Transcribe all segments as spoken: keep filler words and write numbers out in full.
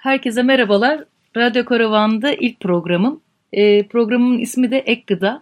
Herkese merhabalar. Radyo Karavan'da ilk programım. Ee, programın ismi de Ek Gıda.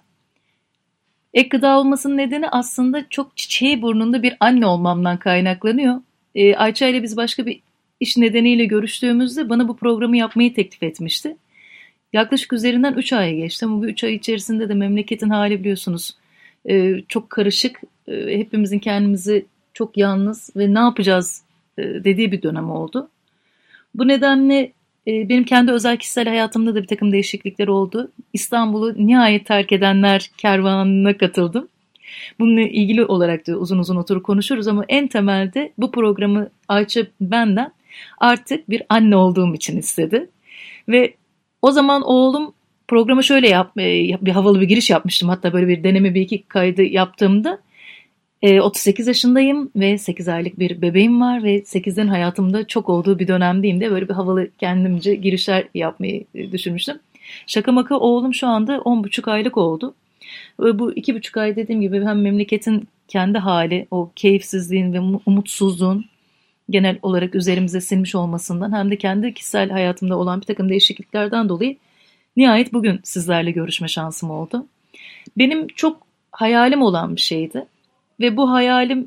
Ek gıda olmasının nedeni aslında çok çiçeği burnunda bir anne olmamdan kaynaklanıyor. Ee, Ayça ile biz başka bir iş nedeniyle görüştüğümüzde bana bu programı yapmayı teklif etmişti. Yaklaşık üzerinden üç aya geçti ama bu üç ay içerisinde de memleketin hali biliyorsunuz e, çok karışık. E, hepimizin kendimizi çok yalnız ve ne yapacağız e, dediği bir dönem oldu. Bu nedenle e, benim kendi özel kişisel hayatımda da bir takım değişiklikler oldu. İstanbul'u nihayet terk edenler kervanına katıldım. Bununla ilgili olarak da uzun uzun oturup konuşuruz ama en temelde bu programı Ayça benden artık bir anne olduğum için istedi. Ve o zaman oğlum programa şöyle yap, e, bir havalı bir giriş yapmıştım. Hatta böyle bir deneme bir iki kaydı yaptığımda e, otuz sekiz yaşındayım ve sekiz aylık bir bebeğim var ve sekizlerin hayatımda çok olduğu bir dönemdeyim de böyle bir havalı kendimce girişler yapmayı e, düşünmüştüm. Şaka maka oğlum şu anda on buçuk aylık oldu. Ve bu iki buçuk ay dediğim gibi hem memleketin kendi hali, o keyifsizliğin ve umutsuzluğun genel olarak üzerimize sinmiş olmasından hem de kendi kişisel hayatımda olan bir takım değişikliklerden dolayı nihayet bugün sizlerle görüşme şansım oldu. Benim çok hayalim olan bir şeydi ve bu hayalim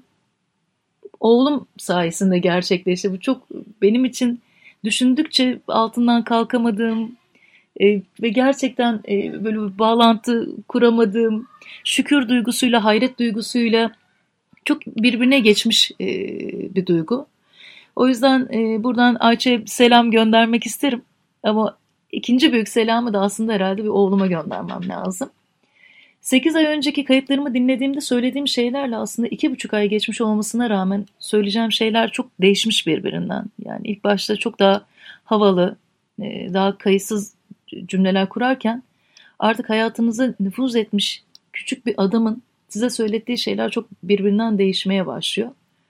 oğlum sayesinde gerçekleşti. Bu çok benim için düşündükçe altından kalkamadığım e, ve gerçekten e, böyle bir bağlantı kuramadığım şükür duygusuyla, hayret duygusuyla çok birbirine geçmiş e, bir duygu. O yüzden e, buradan Ayça'ya selam göndermek isterim. Ama ikinci büyük selamı da aslında herhalde bir oğluma göndermem lazım. sekiz ay önceki kayıtlarımı dinlediğimde söylediğim şeylerle aslında iki buçuk ay geçmiş olmasına rağmen söyleyeceğim şeyler çok değişmiş birbirinden. Yani ilk başta çok daha havalı, e, daha kayıtsız cümleler kurarken artık hayatınıza nüfuz etmiş küçük bir adamın size söylettiği şeyler çok birbirinden değişmeye başlıyor.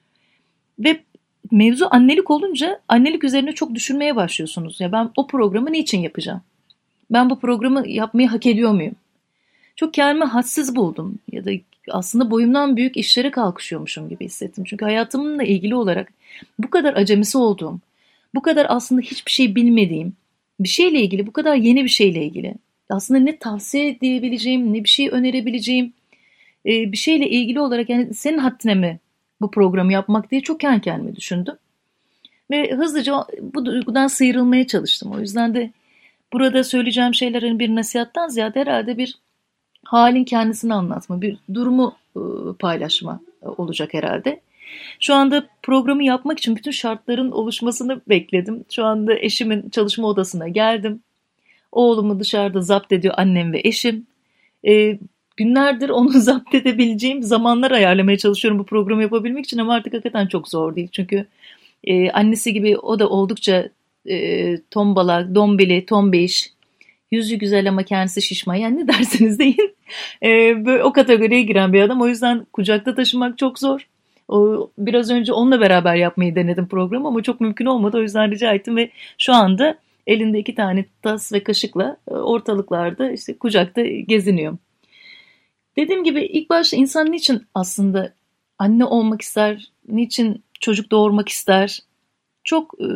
Ve mevzu annelik olunca annelik üzerine çok düşünmeye başlıyorsunuz. Ya ben o programı niçin yapacağım? Ben bu programı yapmayı hak ediyor muyum? Çok kendimi hadsiz buldum ya da aslında boyumdan büyük işlere kalkışıyormuşum gibi hissettim. Çünkü hayatımla ilgili olarak bu kadar acemisi olduğum, bu kadar aslında hiçbir şey bilmediğim, bir şeyle ilgili, bu kadar yeni bir şeyle ilgili aslında ne tavsiye edebileceğim, ne bir şey önerebileceğim, bir şeyle ilgili olarak yani senin haddine mi bu programı yapmak diye çok kendi kendime düşündüm. Ve hızlıca bu duygudan sıyrılmaya çalıştım. O yüzden de burada söyleyeceğim şeylerin bir nasihattan ziyade herhalde bir halin kendisini anlatma, bir durumu paylaşma olacak herhalde. Şu anda programı yapmak için bütün şartların oluşmasını bekledim. Şu anda eşimin çalışma odasına geldim. Oğlumu dışarıda zapt ediyor annem ve eşim. Ee, günlerdir onu zapt edebileceğim zamanlar ayarlamaya çalışıyorum bu programı yapabilmek için ama artık hakikaten çok zor değil. Çünkü e, annesi gibi o da oldukça e, tombalak, dombili, tombiş, yüzü güzel ama kendisi şişman. Yani ne derseniz deyin e, böyle o kategoriye giren bir adam. O yüzden kucakta taşımak çok zor. O, biraz önce onunla beraber yapmayı denedim programı ama çok mümkün olmadı. O yüzden rica ettim ve şu anda elinde iki tane tas ve kaşıkla ortalıklarda işte kucakta geziniyor. Dediğim gibi ilk başta insan niçin aslında anne olmak ister, niçin çocuk doğurmak ister? Çok e,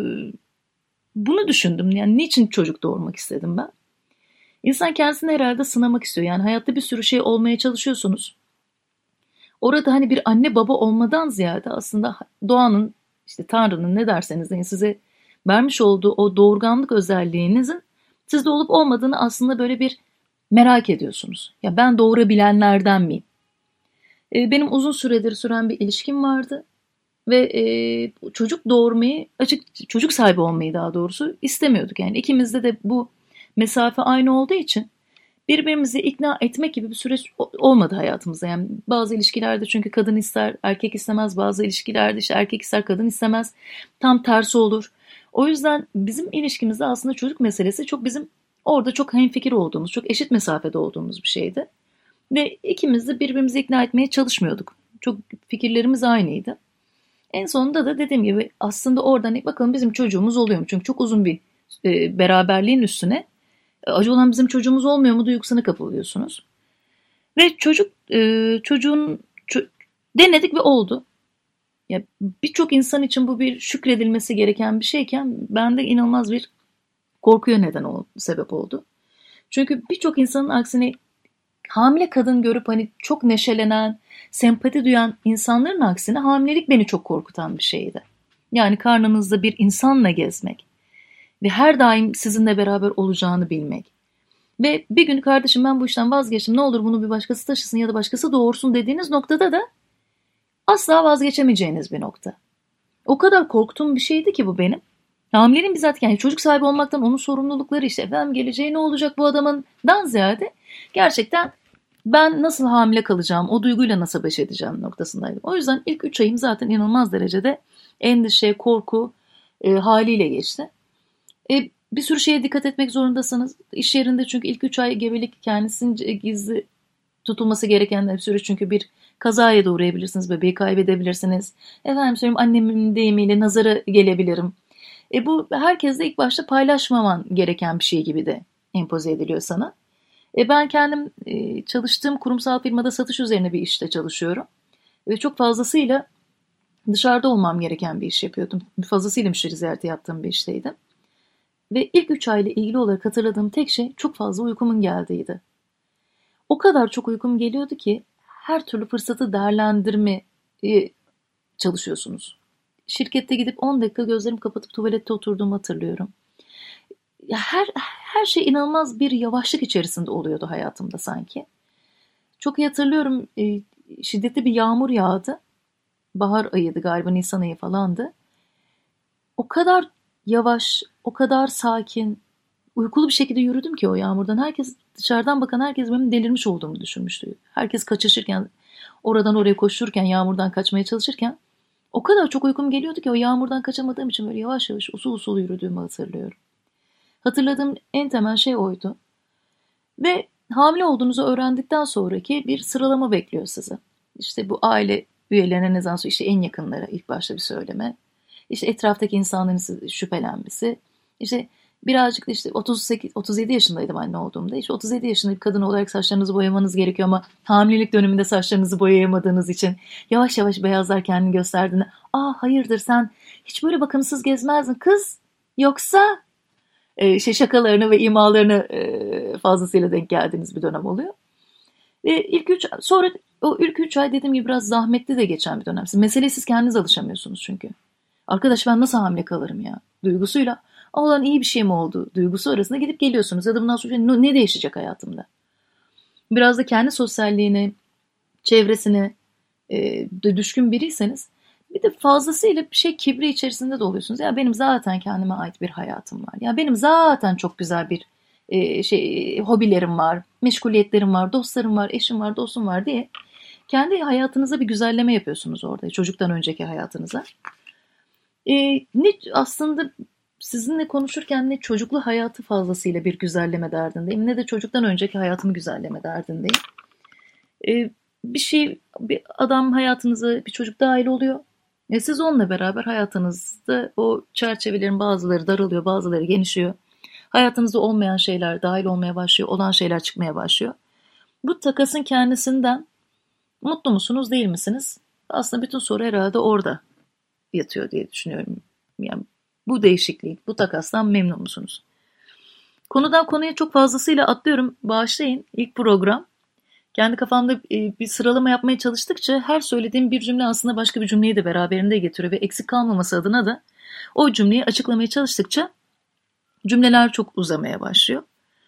bunu düşündüm. Yani niçin çocuk doğurmak istedim ben? İnsan kendisini herhalde sınamak istiyor. Yani hayatta bir sürü şey olmaya çalışıyorsunuz. Orada hani bir anne baba olmadan ziyade aslında doğanın, işte Tanrı'nın ne derseniz deyin size vermiş olduğu o doğurganlık özelliğinizin sizde olup olmadığını aslında böyle bir merak ediyorsunuz. Ya ben doğurabilenlerden miyim? Ee, benim uzun süredir süren bir ilişkim vardı ve e, çocuk doğurmayı, açık çocuk sahibi olmayı daha doğrusu istemiyorduk. Yani ikimizde de bu mesafe aynı olduğu için birbirimizi ikna etmek gibi bir süreç olmadı hayatımızda. Yani bazı ilişkilerde çünkü kadın ister, erkek istemez. Bazı ilişkilerde işte erkek ister, kadın istemez. Tam tersi olur. O yüzden bizim ilişkimizde aslında çocuk meselesi çok bizim orada çok hemfikir olduğumuz, çok eşit mesafede olduğumuz bir şeydi. Ve ikimiz de birbirimizi ikna etmeye çalışmıyorduk. Çok fikirlerimiz aynıydı. En sonunda da dediğim gibi aslında oradan bakalım bizim çocuğumuz oluyor mu? Çünkü çok uzun bir e, beraberliğin üstüne acı olan bizim çocuğumuz olmuyor mu duygusuna kapılıyorsunuz. Ve çocuk e, çocuğun ço- denedik ve oldu. Ya birçok insan için bu bir şükredilmesi gereken bir şeyken bende inanılmaz bir Korkuya neden oldu, sebep oldu. Çünkü birçok insanın aksine hamile kadın görüp hani çok neşelenen, sempati duyan insanların aksine hamilelik beni çok korkutan bir şeydi. Yani karnınızda bir insanla gezmek ve her daim sizinle beraber olacağını bilmek. Ve bir gün kardeşim ben bu işten vazgeçtim, ne olur bunu bir başkası taşısın ya da başkası doğursun dediğiniz noktada da asla vazgeçemeyeceğiniz bir nokta. O kadar korktuğum bir şeydi ki bu benim. Hamileliğin bizzat yani çocuk sahibi olmaktan onun sorumlulukları işte efendim geleceği ne olacak bu adamından ziyade gerçekten ben nasıl hamile kalacağım, o duyguyla nasıl baş edeceğim noktasındaydım. O yüzden ilk üç ayım zaten inanılmaz derecede endişe, korku e, haliyle geçti. E, bir sürü şeye dikkat etmek zorundasınız. İş yerinde çünkü ilk üç ay gebelik kendisince gizli tutulması gereken bir süreç. Çünkü bir kazaya da uğrayabilirsiniz, bebeği kaybedebilirsiniz. Efendim söyleyeyim annemin deyimiyle nazara gelebilirim. E, bu herkesle ilk başta paylaşmaman gereken bir şey gibi de empoze ediliyor sana. E, ben kendim e, çalıştığım kurumsal firmada satış üzerine bir işte çalışıyorum. Ve çok fazlasıyla dışarıda olmam gereken bir iş yapıyordum. Fazlasıyla müşteri ziyareti yaptığım bir işteydim. Ve ilk üç ayla ilgili olarak hatırladığım tek şey çok fazla uykumun geldiğiydi. O kadar çok uykum geliyordu ki her türlü fırsatı değerlendirmeye çalışıyorsunuz. Şirkette gidip on dakika gözlerimi kapatıp tuvalette oturduğumu hatırlıyorum. Ya her her şey inanılmaz bir yavaşlık içerisinde oluyordu hayatımda sanki. Çok iyi hatırlıyorum, e, şiddetli bir yağmur yağdı. Bahar ayıydı galiba, Nisan ayı falandı. O kadar yavaş, o kadar sakin, uykulu bir şekilde yürüdüm ki o yağmurdan. Herkes, dışarıdan bakan herkes benim delirmiş olduğumu düşünmüştü. Herkes kaçışırken, oradan oraya koşurken, yağmurdan kaçmaya çalışırken o kadar çok uykum geliyordu ki o yağmurdan kaçamadığım için böyle yavaş yavaş usul usul yürüdüğümü hatırlıyorum. Hatırladığım en temel şey oydu. Ve hamile olduğunuzu öğrendikten sonraki bir sıralama bekliyor sizi. İşte bu aile üyelerine ne zaman sonra işte en yakınlara ilk başta bir söyleme. İşte etraftaki insanların şüphelenmesi. İşte birazcık da işte otuz sekiz otuz yedi yaşındaydım anne olduğumda. İşte otuz yedi yaşında bir kadın olarak saçlarınızı boyamanız gerekiyor ama hamilelik döneminde saçlarınızı boyayamadığınız için yavaş yavaş beyazlar kendini gösterdiğinde aa hayırdır sen hiç böyle bakımsız gezmezdin kız yoksa e, şey şakalarını ve imalarını e, fazlasıyla denk geldiğiniz bir dönem oluyor. Ve ilk üç sonra o ilk üç ay dediğim gibi biraz zahmetli de geçen bir dönem. Meseleye siz kendiniz alışamıyorsunuz çünkü. Arkadaş ben nasıl hamile kalırım ya duygusuyla olan iyi bir şey mi oldu duygusu arasında gidip geliyorsunuz ya da bundan sonra ne değişecek hayatımda? Biraz da kendi sosyalliğine, çevresine e, düşkün biriyseniz bir de fazlasıyla bir şey kibri içerisinde de oluyorsunuz. Ya benim zaten kendime ait bir hayatım var. Ya benim zaten çok güzel bir e, şey hobilerim var, meşguliyetlerim var, dostlarım var, eşim var, dostum var diye kendi hayatınıza bir güzelleme yapıyorsunuz orada çocuktan önceki hayatınıza. E, ne aslında sizinle konuşurken ne çocuklu hayatı fazlasıyla bir güzelleme derdindeyim ne de çocuktan önceki hayatımı güzelleme derdindeyim. E, bir şey bir adam hayatınıza bir çocuk dahil oluyor. E, siz onunla beraber hayatınızda o çerçevelerin bazıları daralıyor, bazıları genişliyor. Hayatınızda olmayan şeyler dahil olmaya başlıyor, olan şeyler çıkmaya başlıyor. Bu takasın kendisinden mutlu musunuz, değil misiniz? Aslında bütün soru herhalde orada yatıyor diye düşünüyorum. Yani bu değişiklik, bu takastan memnun musunuz? Konudan konuya çok fazlasıyla atlıyorum. Bağışlayın. İlk program. Kendi kafamda bir sıralama yapmaya çalıştıkça her söylediğim bir cümle aslında başka bir cümleyi de beraberinde getiriyor ve eksik kalmaması adına da o cümleyi açıklamaya çalıştıkça cümleler çok uzamaya başlıyor.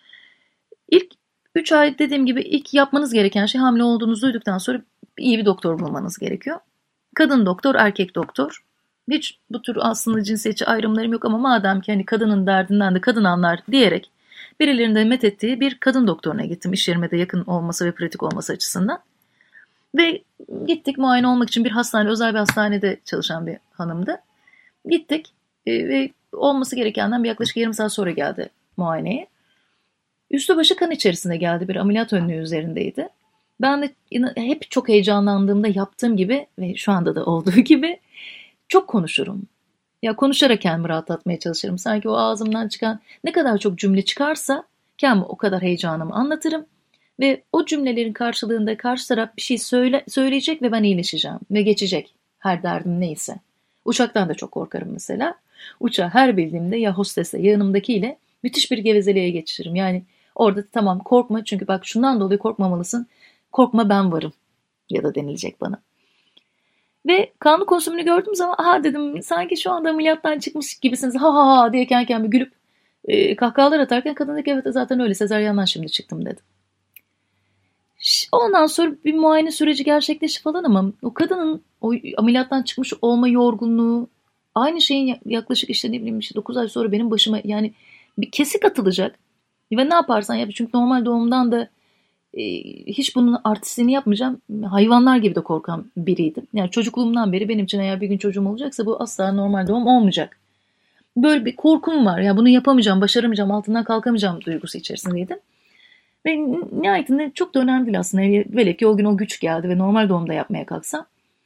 İlk üç ay dediğim gibi ilk yapmanız gereken şey hamile olduğunuzu duyduktan sonra iyi bir doktor bulmanız gerekiyor. Kadın doktor, erkek doktor. Hiç bu tür aslında cinsiyetçi ayrımlarım yok ama madem ki hani kadının derdinden de kadın anlar diyerek birilerinde met ettiği bir kadın doktoruna gittim. İş yerime de yakın olması ve pratik olması açısından. Ve gittik muayene olmak için bir hastane, özel bir hastanede çalışan bir hanımdı. Gittik e, ve olması gerekenden bir yaklaşık yarım saat sonra geldi muayeneye. Üstü başı kan içerisinde geldi, bir ameliyat önlüğü üzerindeydi. Ben de hep çok heyecanlandığımda yaptığım gibi ve şu anda da olduğu gibi çok konuşurum. Ya konuşarak kendimi rahatlatmaya çalışırım. Sanki o ağzımdan çıkan ne kadar çok cümle çıkarsa kendime o kadar heyecanımı anlatırım. Ve o cümlelerin karşılığında karşı taraf bir şey söyle, söyleyecek ve ben iyileşeceğim. Ve geçecek her derdim neyse. Uçaktan da çok korkarım mesela. Uçağı her bildiğimde ya hostesle ya yanımdakiyle Müthiş bir gevezeliğe geçiririm. Yani orada tamam korkma çünkü bak şundan dolayı korkmamalısın. Korkma ben varım ya da denilecek bana. Ve kanlı kostümünü gördüğüm zaman aha dedim sanki şu anda ameliyattan çıkmış gibisiniz ha ha ha diye kendi kendime gülüp e, kahkahalar atarken kadın dedi ki evet zaten öyle sezaryenden şimdi çıktım dedi. Ondan sonra bir muayene süreci gerçekleşti falan ama o kadının o ameliyattan çıkmış olma yorgunluğu aynı şeyin yaklaşık işte ne bileyim işte dokuz ay sonra benim başıma yani bir kesik atılacak ve ne yaparsan yap çünkü normal doğumdan da e, hiç bunun artistliğini yapmayacağım hayvanlar gibi de korkan biriydim. Yani çocukluğumdan beri benim için eğer bir gün çocuğum olacaksa bu asla normal doğum olmayacak. Böyle bir korkum var ya bunu yapamayacağım başaramayacağım altından kalkamayacağım duygusu içerisindeydim. Ve nihayetinde çok da önemli değil aslında. Velev ki o gün o güç geldi ve normal doğumda yapmaya kalksam.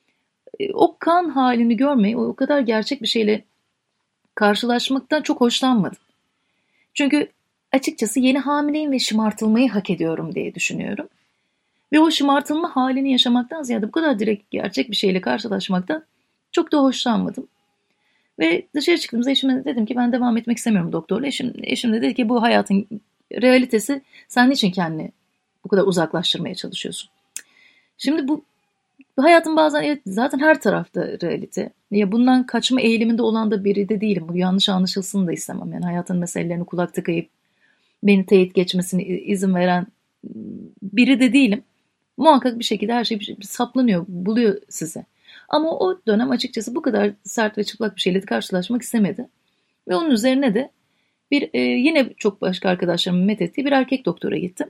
O kan halini görmeyi, o kadar gerçek bir şeyle karşılaşmaktan çok hoşlanmadım. Çünkü açıkçası yeni hamileyim ve şımartılmayı hak ediyorum diye düşünüyorum. Ve o şımartılma halini yaşamaktan ziyade bu kadar direkt gerçek bir şeyle karşılaşmaktan çok da hoşlanmadım. Ve dışarı çıktığımızda eşime dedim ki ben devam etmek istemiyorum doktorla. Eşim, eşim de dedi ki bu hayatın realitesi sen niçin kendini bu kadar uzaklaştırmaya çalışıyorsun? Şimdi bu hayatın bazen evet, zaten her tarafta realite. Ya bundan kaçma eğiliminde olan da biri de değilim. Bu yanlış anlaşılsın da istemem. Yani hayatın meselelerini kulak tıkayıp beni teyit geçmesine izin veren biri de değilim. Muhakkak bir şekilde her şey bir saplanıyor, buluyor size. Ama o dönem açıkçası bu kadar sert ve çıplak bir şeyle karşılaşmak istemedi. Ve onun üzerine de bir e, yine çok başka arkadaşlarımın methettiği bir erkek doktora gittim.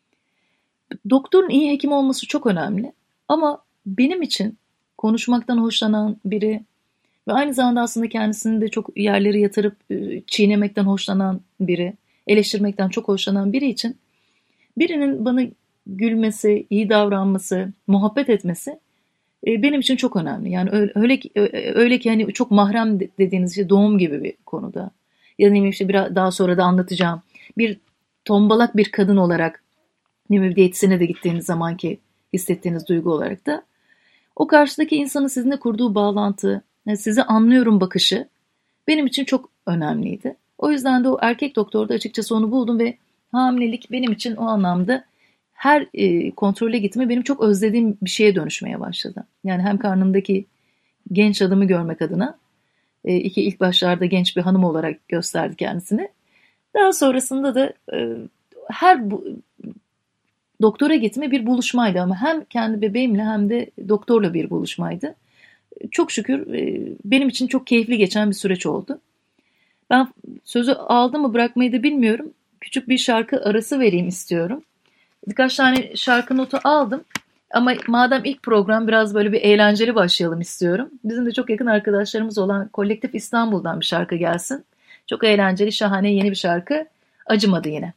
Doktorun iyi hekim olması çok önemli. Ama benim için konuşmaktan hoşlanan biri ve aynı zamanda aslında kendisini de çok yerleri yatırıp e, çiğnemekten hoşlanan biri, eleştirmekten çok hoşlanan biri için birinin bana gülmesi, iyi davranması, muhabbet etmesi e, benim için çok önemli. Yani öyle, öyle ki, öyle ki hani çok mahrem dediğiniz şey doğum gibi bir konuda. Ya da işte biraz daha sonra da anlatacağım. Bir tombalak bir kadın olarak ne bir diyetisyene de gittiğiniz zamanki hissettiğiniz duygu olarak da o karşıdaki insanın sizinle kurduğu bağlantı, yani sizi anlıyorum bakışı benim için çok önemliydi. O yüzden de o erkek doktorda açıkçası onu buldum ve hamilelik benim için o anlamda her e, kontrole gitme benim çok özlediğim bir şeye dönüşmeye başladı. Yani hem karnımdaki genç adamı görmek adına e, iki ilk başlarda genç bir hanım olarak gösterdi kendisini. Daha sonrasında da e, her bu, doktora gitme bir buluşmaydı ama hem kendi bebeğimle hem de doktorla bir buluşmaydı. Çok şükür e, benim için çok keyifli geçen bir süreç oldu. Ben sözü aldım mı bırakmayı da bilmiyorum. Küçük bir şarkı arası vereyim istiyorum. Birkaç tane şarkı notu aldım. Ama madem ilk program biraz böyle bir eğlenceli başlayalım istiyorum. Bizim de çok yakın arkadaşlarımız olan Kolektif İstanbul'dan bir şarkı gelsin. Çok eğlenceli, şahane yeni bir şarkı. Acımadı yine.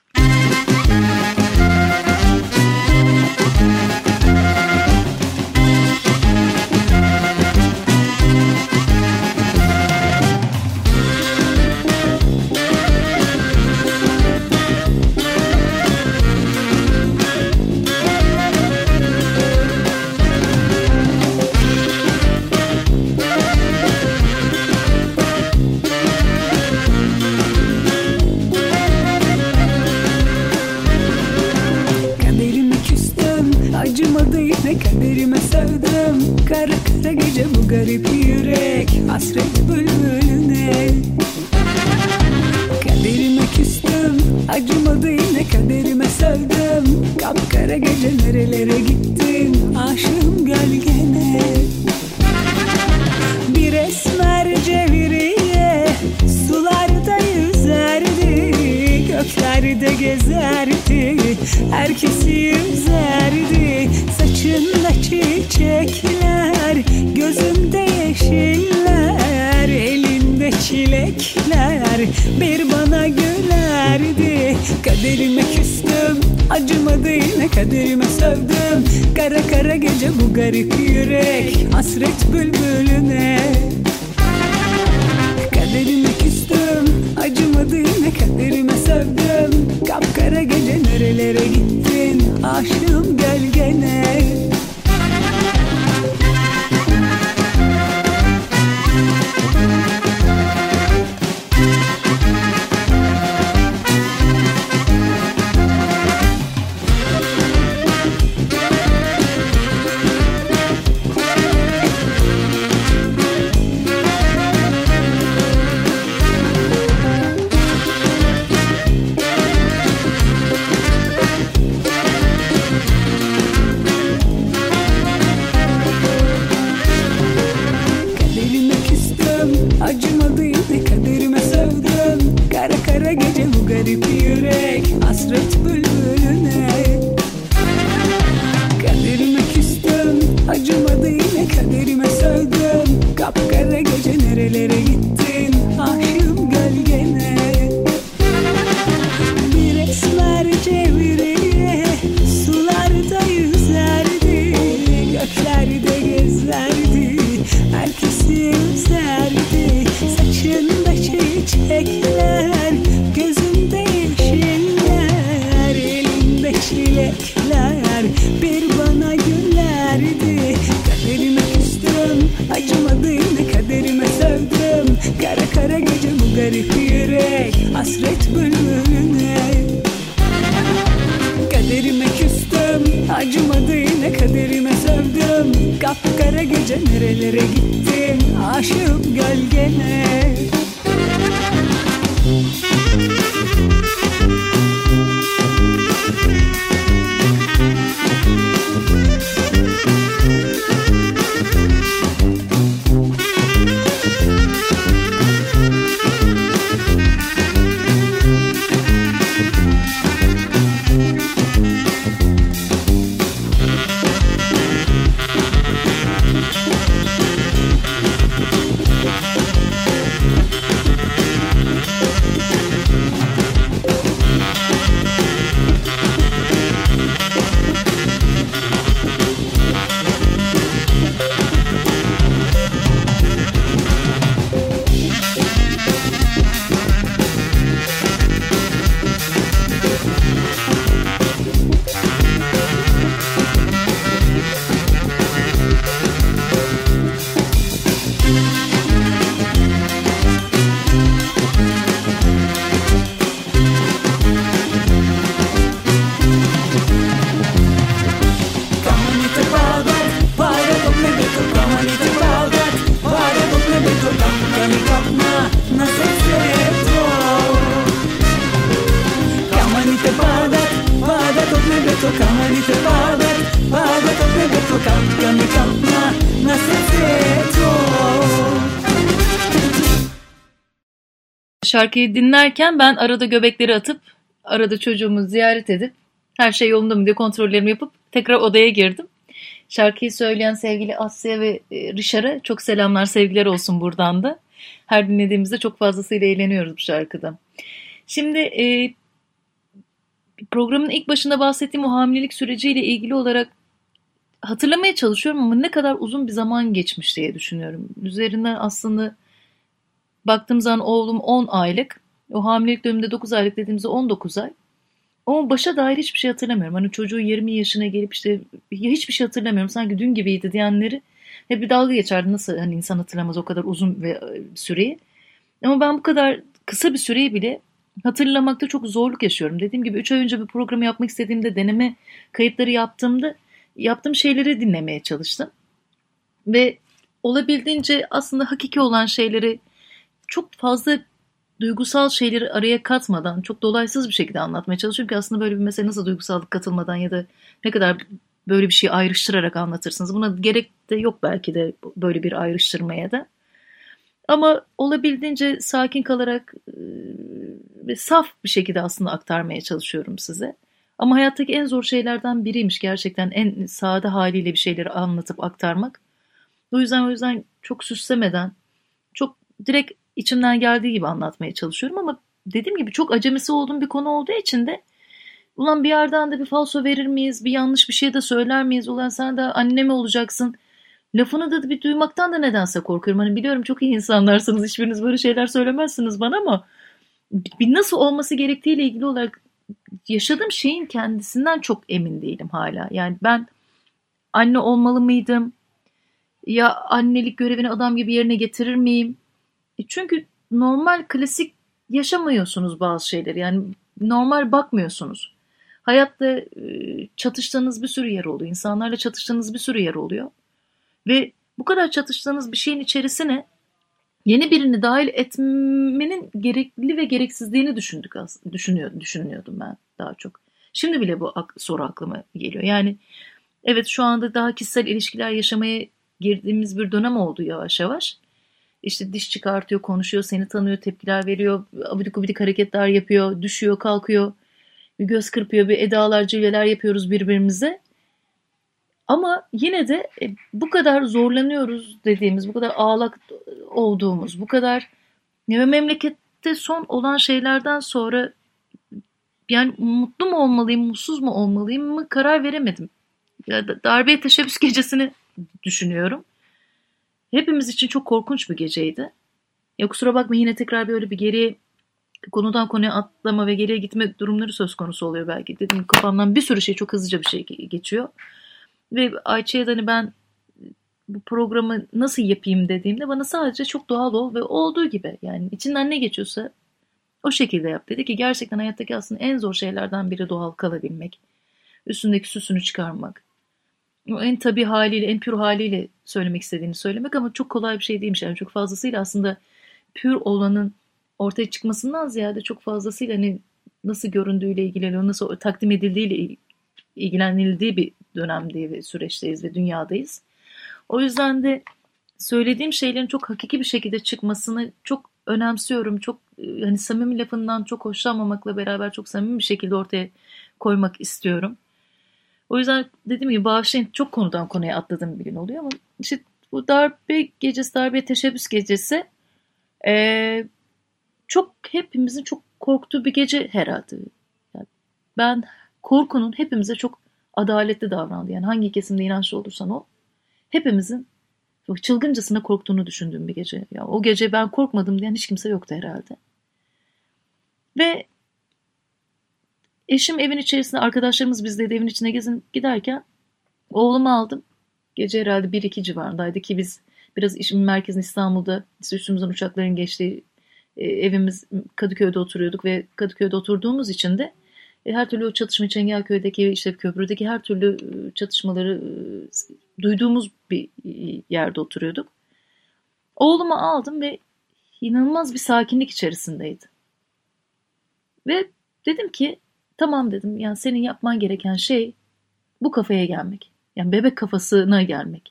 Kaderime sevdim kara kara gece bu garip yürek hasret bülbülüne. Kaderime küstüm acımadı yine kaderime sevdim kapkara gece nerelere gittin aşığım gel gene. Bir esmer ceviriye sularda yüzerdi göklerde gezerdi herkesi yüzerdi. Saçında çiçekler, gözümde yeşiller, elinde çilekler, bir bana gülerdi. Kaderime küstüm, acımadı yine kaderime sövdüm. Kara kara gece bu garip yürek, hasret bülbülüne. Kaderime küstüm, acımadı yine kaderime sövdüm. Kapkara gece nerelere gittin, aşığım gel gene. garip yürek hasret bülbülüne. Kaderime küstüm, acımadı yine kaderime sövdüm. Kapkara gece nerelere gittin, aşığım gölgene. Bir esmer çeviriye sularda yüzerdi, göklerde gezerdi, herkesi üzerdi. Saçında çiçekler, gözünde yeşiller, elinde çilekler, bir bana gülerdi. Kaderime küstüm, acımadı yine kaderime sövdüm. Kara kara gece bu garip yürek hasret bülbülüne. Kaderime küstüm, acımadı yine kaderime sövdüm. Kapkara gece nerelere gittin, aşığım gölgene. Şarkıyı dinlerken ben arada göbekleri atıp, arada çocuğumu ziyaret edip, her şey yolunda mı diye kontrollerimi yapıp tekrar odaya girdim. Şarkıyı söyleyen sevgili Asya ve Rişar'a çok selamlar, sevgiler olsun buradan da. Her dinlediğimizde çok fazlasıyla eğleniyoruz bu şarkıda. Şimdi e, programın ilk başında bahsettiğim o hamilelik süreciyle ilgili olarak hatırlamaya çalışıyorum ama ne kadar uzun bir zaman geçmiş diye düşünüyorum. Üzerinden aslında baktığım zaman oğlum on aylık. O hamilelik döneminde dokuz aylık dediğimizde on dokuz ay. Ama başa dair hiçbir şey hatırlamıyorum. Hani çocuğu yirmi yaşına gelip işte hiçbir şey hatırlamıyorum. Sanki dün gibiydi diyenleri hep bir dalga geçerdi. Nasıl hani insan hatırlamaz o kadar uzun bir süreyi. Ama ben bu kadar kısa bir süreyi bile hatırlamakta çok zorluk yaşıyorum. Dediğim gibi üç ay önce bir programı yapmak istediğimde deneme kayıtları yaptığımda yaptığım şeyleri dinlemeye çalıştım. Ve olabildiğince aslında hakiki olan şeyleri çok fazla duygusal şeyleri araya katmadan çok dolaysız bir şekilde anlatmaya çalışıyorum ki aslında böyle bir mesele nasıl duygusallık katılmadan ya da ne kadar böyle bir şeyi ayrıştırarak anlatırsınız. Buna gerek de yok belki de böyle bir ayrıştırmaya da. Ama olabildiğince sakin kalarak ve saf bir şekilde aslında aktarmaya çalışıyorum size. Ama hayattaki en zor şeylerden biriymiş gerçekten en sade haliyle bir şeyleri anlatıp aktarmak. O yüzden o yüzden çok süslemeden, çok direkt içimden geldiği gibi anlatmaya çalışıyorum ama dediğim gibi çok acemisi olduğum bir konu olduğu için de ulan bir yerden de bir falso verir miyiz, bir yanlış bir şey de söyler miyiz, ulan sen de anne mi olacaksın lafını da bir duymaktan da nedense korkuyorum. Hani biliyorum çok iyi insanlarsınız, hiçbiriniz böyle şeyler söylemezsiniz bana ama bir nasıl olması gerektiğiyle ilgili olarak yaşadığım şeyin kendisinden çok emin değilim hala. Yani ben anne olmalı mıydım? Ya annelik görevini adam gibi yerine getirir miyim? E çünkü normal klasik yaşamıyorsunuz bazı şeyleri. Yani normal bakmıyorsunuz. Hayatta çatıştığınız bir sürü yer oluyor. İnsanlarla çatıştığınız bir sürü yer oluyor. Ve bu kadar çatıştığınız bir şeyin içerisine yeni birini dahil etmenin gerekli ve gereksizliğini düşündük düşünüyor, düşünüyordum ben daha çok. Şimdi bile bu soru aklıma geliyor. Yani evet şu anda daha kişisel ilişkiler yaşamaya girdiğimiz bir dönem oldu yavaş yavaş. İşte diş çıkartıyor, konuşuyor, seni tanıyor, tepkiler veriyor, abidik gubidik hareketler yapıyor, düşüyor, kalkıyor, bir göz kırpıyor, bir edalar, cilveler yapıyoruz birbirimize. Ama yine de e, bu kadar zorlanıyoruz dediğimiz, bu kadar ağlak olduğumuz, bu kadar ve memlekette son olan şeylerden sonra yani mutlu mu olmalıyım, mutsuz mu olmalıyım mı karar veremedim. Ya da darbeye teşebbüs gecesini düşünüyorum. Hepimiz için çok korkunç bir geceydi. Ya kusura bakma yine tekrar böyle bir geriye konudan konuya atlama ve geriye gitme durumları söz konusu oluyor belki. Dediğim kafamdan bir sürü şey çok hızlıca bir şey geçiyor. Ve Ayça'ya da hani ben bu programı nasıl yapayım dediğimde bana sadece çok doğal ol ve olduğu gibi yani içinden ne geçiyorsa o şekilde yap dedi ki gerçekten hayattaki aslında en zor şeylerden biri doğal kalabilmek. Üstündeki süsünü çıkarmak. O en tabii haliyle, en pür haliyle söylemek istediğini söylemek ama çok kolay bir şey değilmiş. Yani çok fazlasıyla aslında pür olanın ortaya çıkmasından ziyade çok fazlasıyla hani nasıl göründüğüyle ilgileniyor, nasıl takdim edildiğiyle ilgilenildiği bir dönemde ve süreçteyiz ve dünyadayız. O yüzden de söylediğim şeylerin çok hakiki bir şekilde çıkmasını çok önemsiyorum. Çok hani samimi lafından çok hoşlanmamakla beraber çok samimi bir şekilde ortaya koymak istiyorum. O yüzden dediğim gibi bağışlayın çok konudan konuya atladığım bir gün oluyor ama işte bu darbe gecesi, darbe teşebbüs gecesi ee, çok hepimizin çok korktuğu bir gece herhalde. Yani ben korkunun hepimize çok adaletli davrandı. Yani hangi kesimde inançlı olursan ol, hepimizin çok çılgıncasına korktuğunu düşündüğüm bir gece. Ya o gece ben korkmadım diyen hiç kimse yoktu herhalde. Ve eşim evin içerisinde, arkadaşlarımız biz de evin içine gezin giderken oğlumu aldım. Gece herhalde bir iki civarındaydı ki biz biraz işimin merkezinde İstanbul'da üstümüzden uçakların geçtiği e, evimiz Kadıköy'de oturuyorduk ve Kadıköy'de oturduğumuz için de e, her türlü o çatışma Çengelköy'deki işte köprüdeki her türlü e, çatışmaları e, duyduğumuz bir e, yerde oturuyorduk. Oğlumu aldım ve inanılmaz bir sakinlik içerisindeydi. Ve dedim ki tamam dedim yani senin yapman gereken şey bu kafaya gelmek. Yani bebek kafasına gelmek.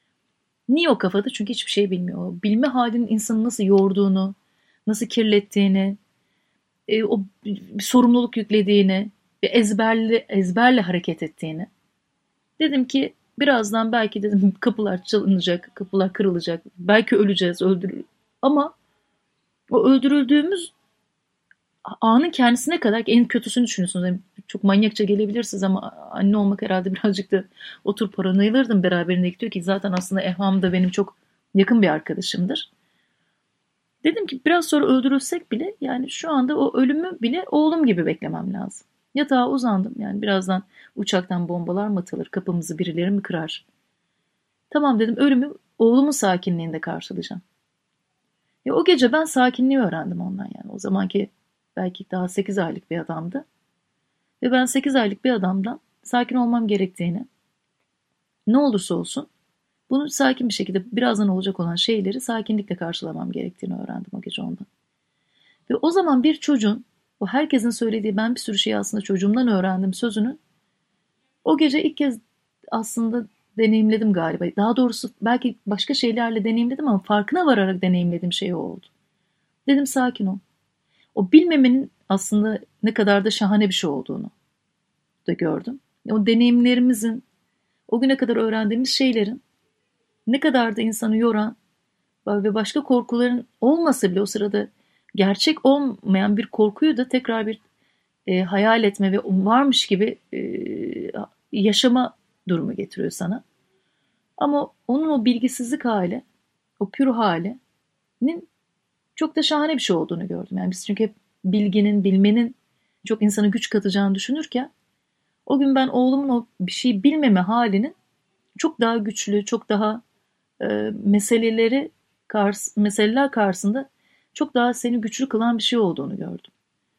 Niye o kafada? Çünkü hiçbir şey bilmiyor. O bilme halinin insanı nasıl yorduğunu, nasıl kirlettiğini, e, o bir sorumluluk yüklediğini, bir ezberle, ezberle hareket ettiğini. Dedim ki birazdan belki dedim kapılar çalınacak, kapılar kırılacak, belki öleceğiz, öldürülür. Ama o öldürüldüğümüz anın kendisine kadar en kötüsünü düşünüyorsunuz. Yani çok manyakça gelebilirsiniz ama anne olmak herhalde birazcık da otur paranoyalardım beraberinde gidiyor ki zaten aslında Eham da benim çok yakın bir arkadaşımdır. Dedim ki biraz sonra öldürülsek bile yani şu anda o ölümü bile oğlum gibi beklemem lazım. Yatağa uzandım yani birazdan uçaktan bombalar mı atılır, kapımızı birileri mi kırar? Tamam dedim ölümü oğlumun sakinliğinde karşılayacağım. Ya o gece ben sakinliği öğrendim ondan yani o zamanki belki daha sekiz aylık bir adamdı. Ve ben sekiz aylık bir adamdan sakin olmam gerektiğini, ne olursa olsun bunu sakin bir şekilde birazdan olacak olan şeyleri sakinlikle karşılamam gerektiğini öğrendim o gece ondan. Ve o zaman bir çocuğun, o herkesin söylediği ben bir sürü şeyi aslında çocuğumdan öğrendim sözünün, o gece ilk kez aslında deneyimledim galiba. Daha doğrusu belki başka şeylerle deneyimledim ama farkına vararak deneyimlediğim şey o oldu. Dedim sakin ol. O bilmemenin aslında ne kadar da şahane bir şey olduğunu da gördüm. O deneyimlerimizin, o güne kadar öğrendiğimiz şeylerin ne kadar da insanı yoran ve başka korkuların olmasa bile o sırada gerçek olmayan bir korkuyu da tekrar bir e, hayal etme ve varmış gibi e, yaşama durumu getiriyor sana. Ama onun o bilgisizlik hali, o pür halinin çok da şahane bir şey olduğunu gördüm. Yani biz çünkü hep bilginin, bilmenin çok insana güç katacağını düşünürken o gün ben oğlumun o bir şey bilmeme halinin çok daha güçlü, çok daha e, meseleleri kars, meseleler karşısında çok daha seni güçlü kılan bir şey olduğunu gördüm.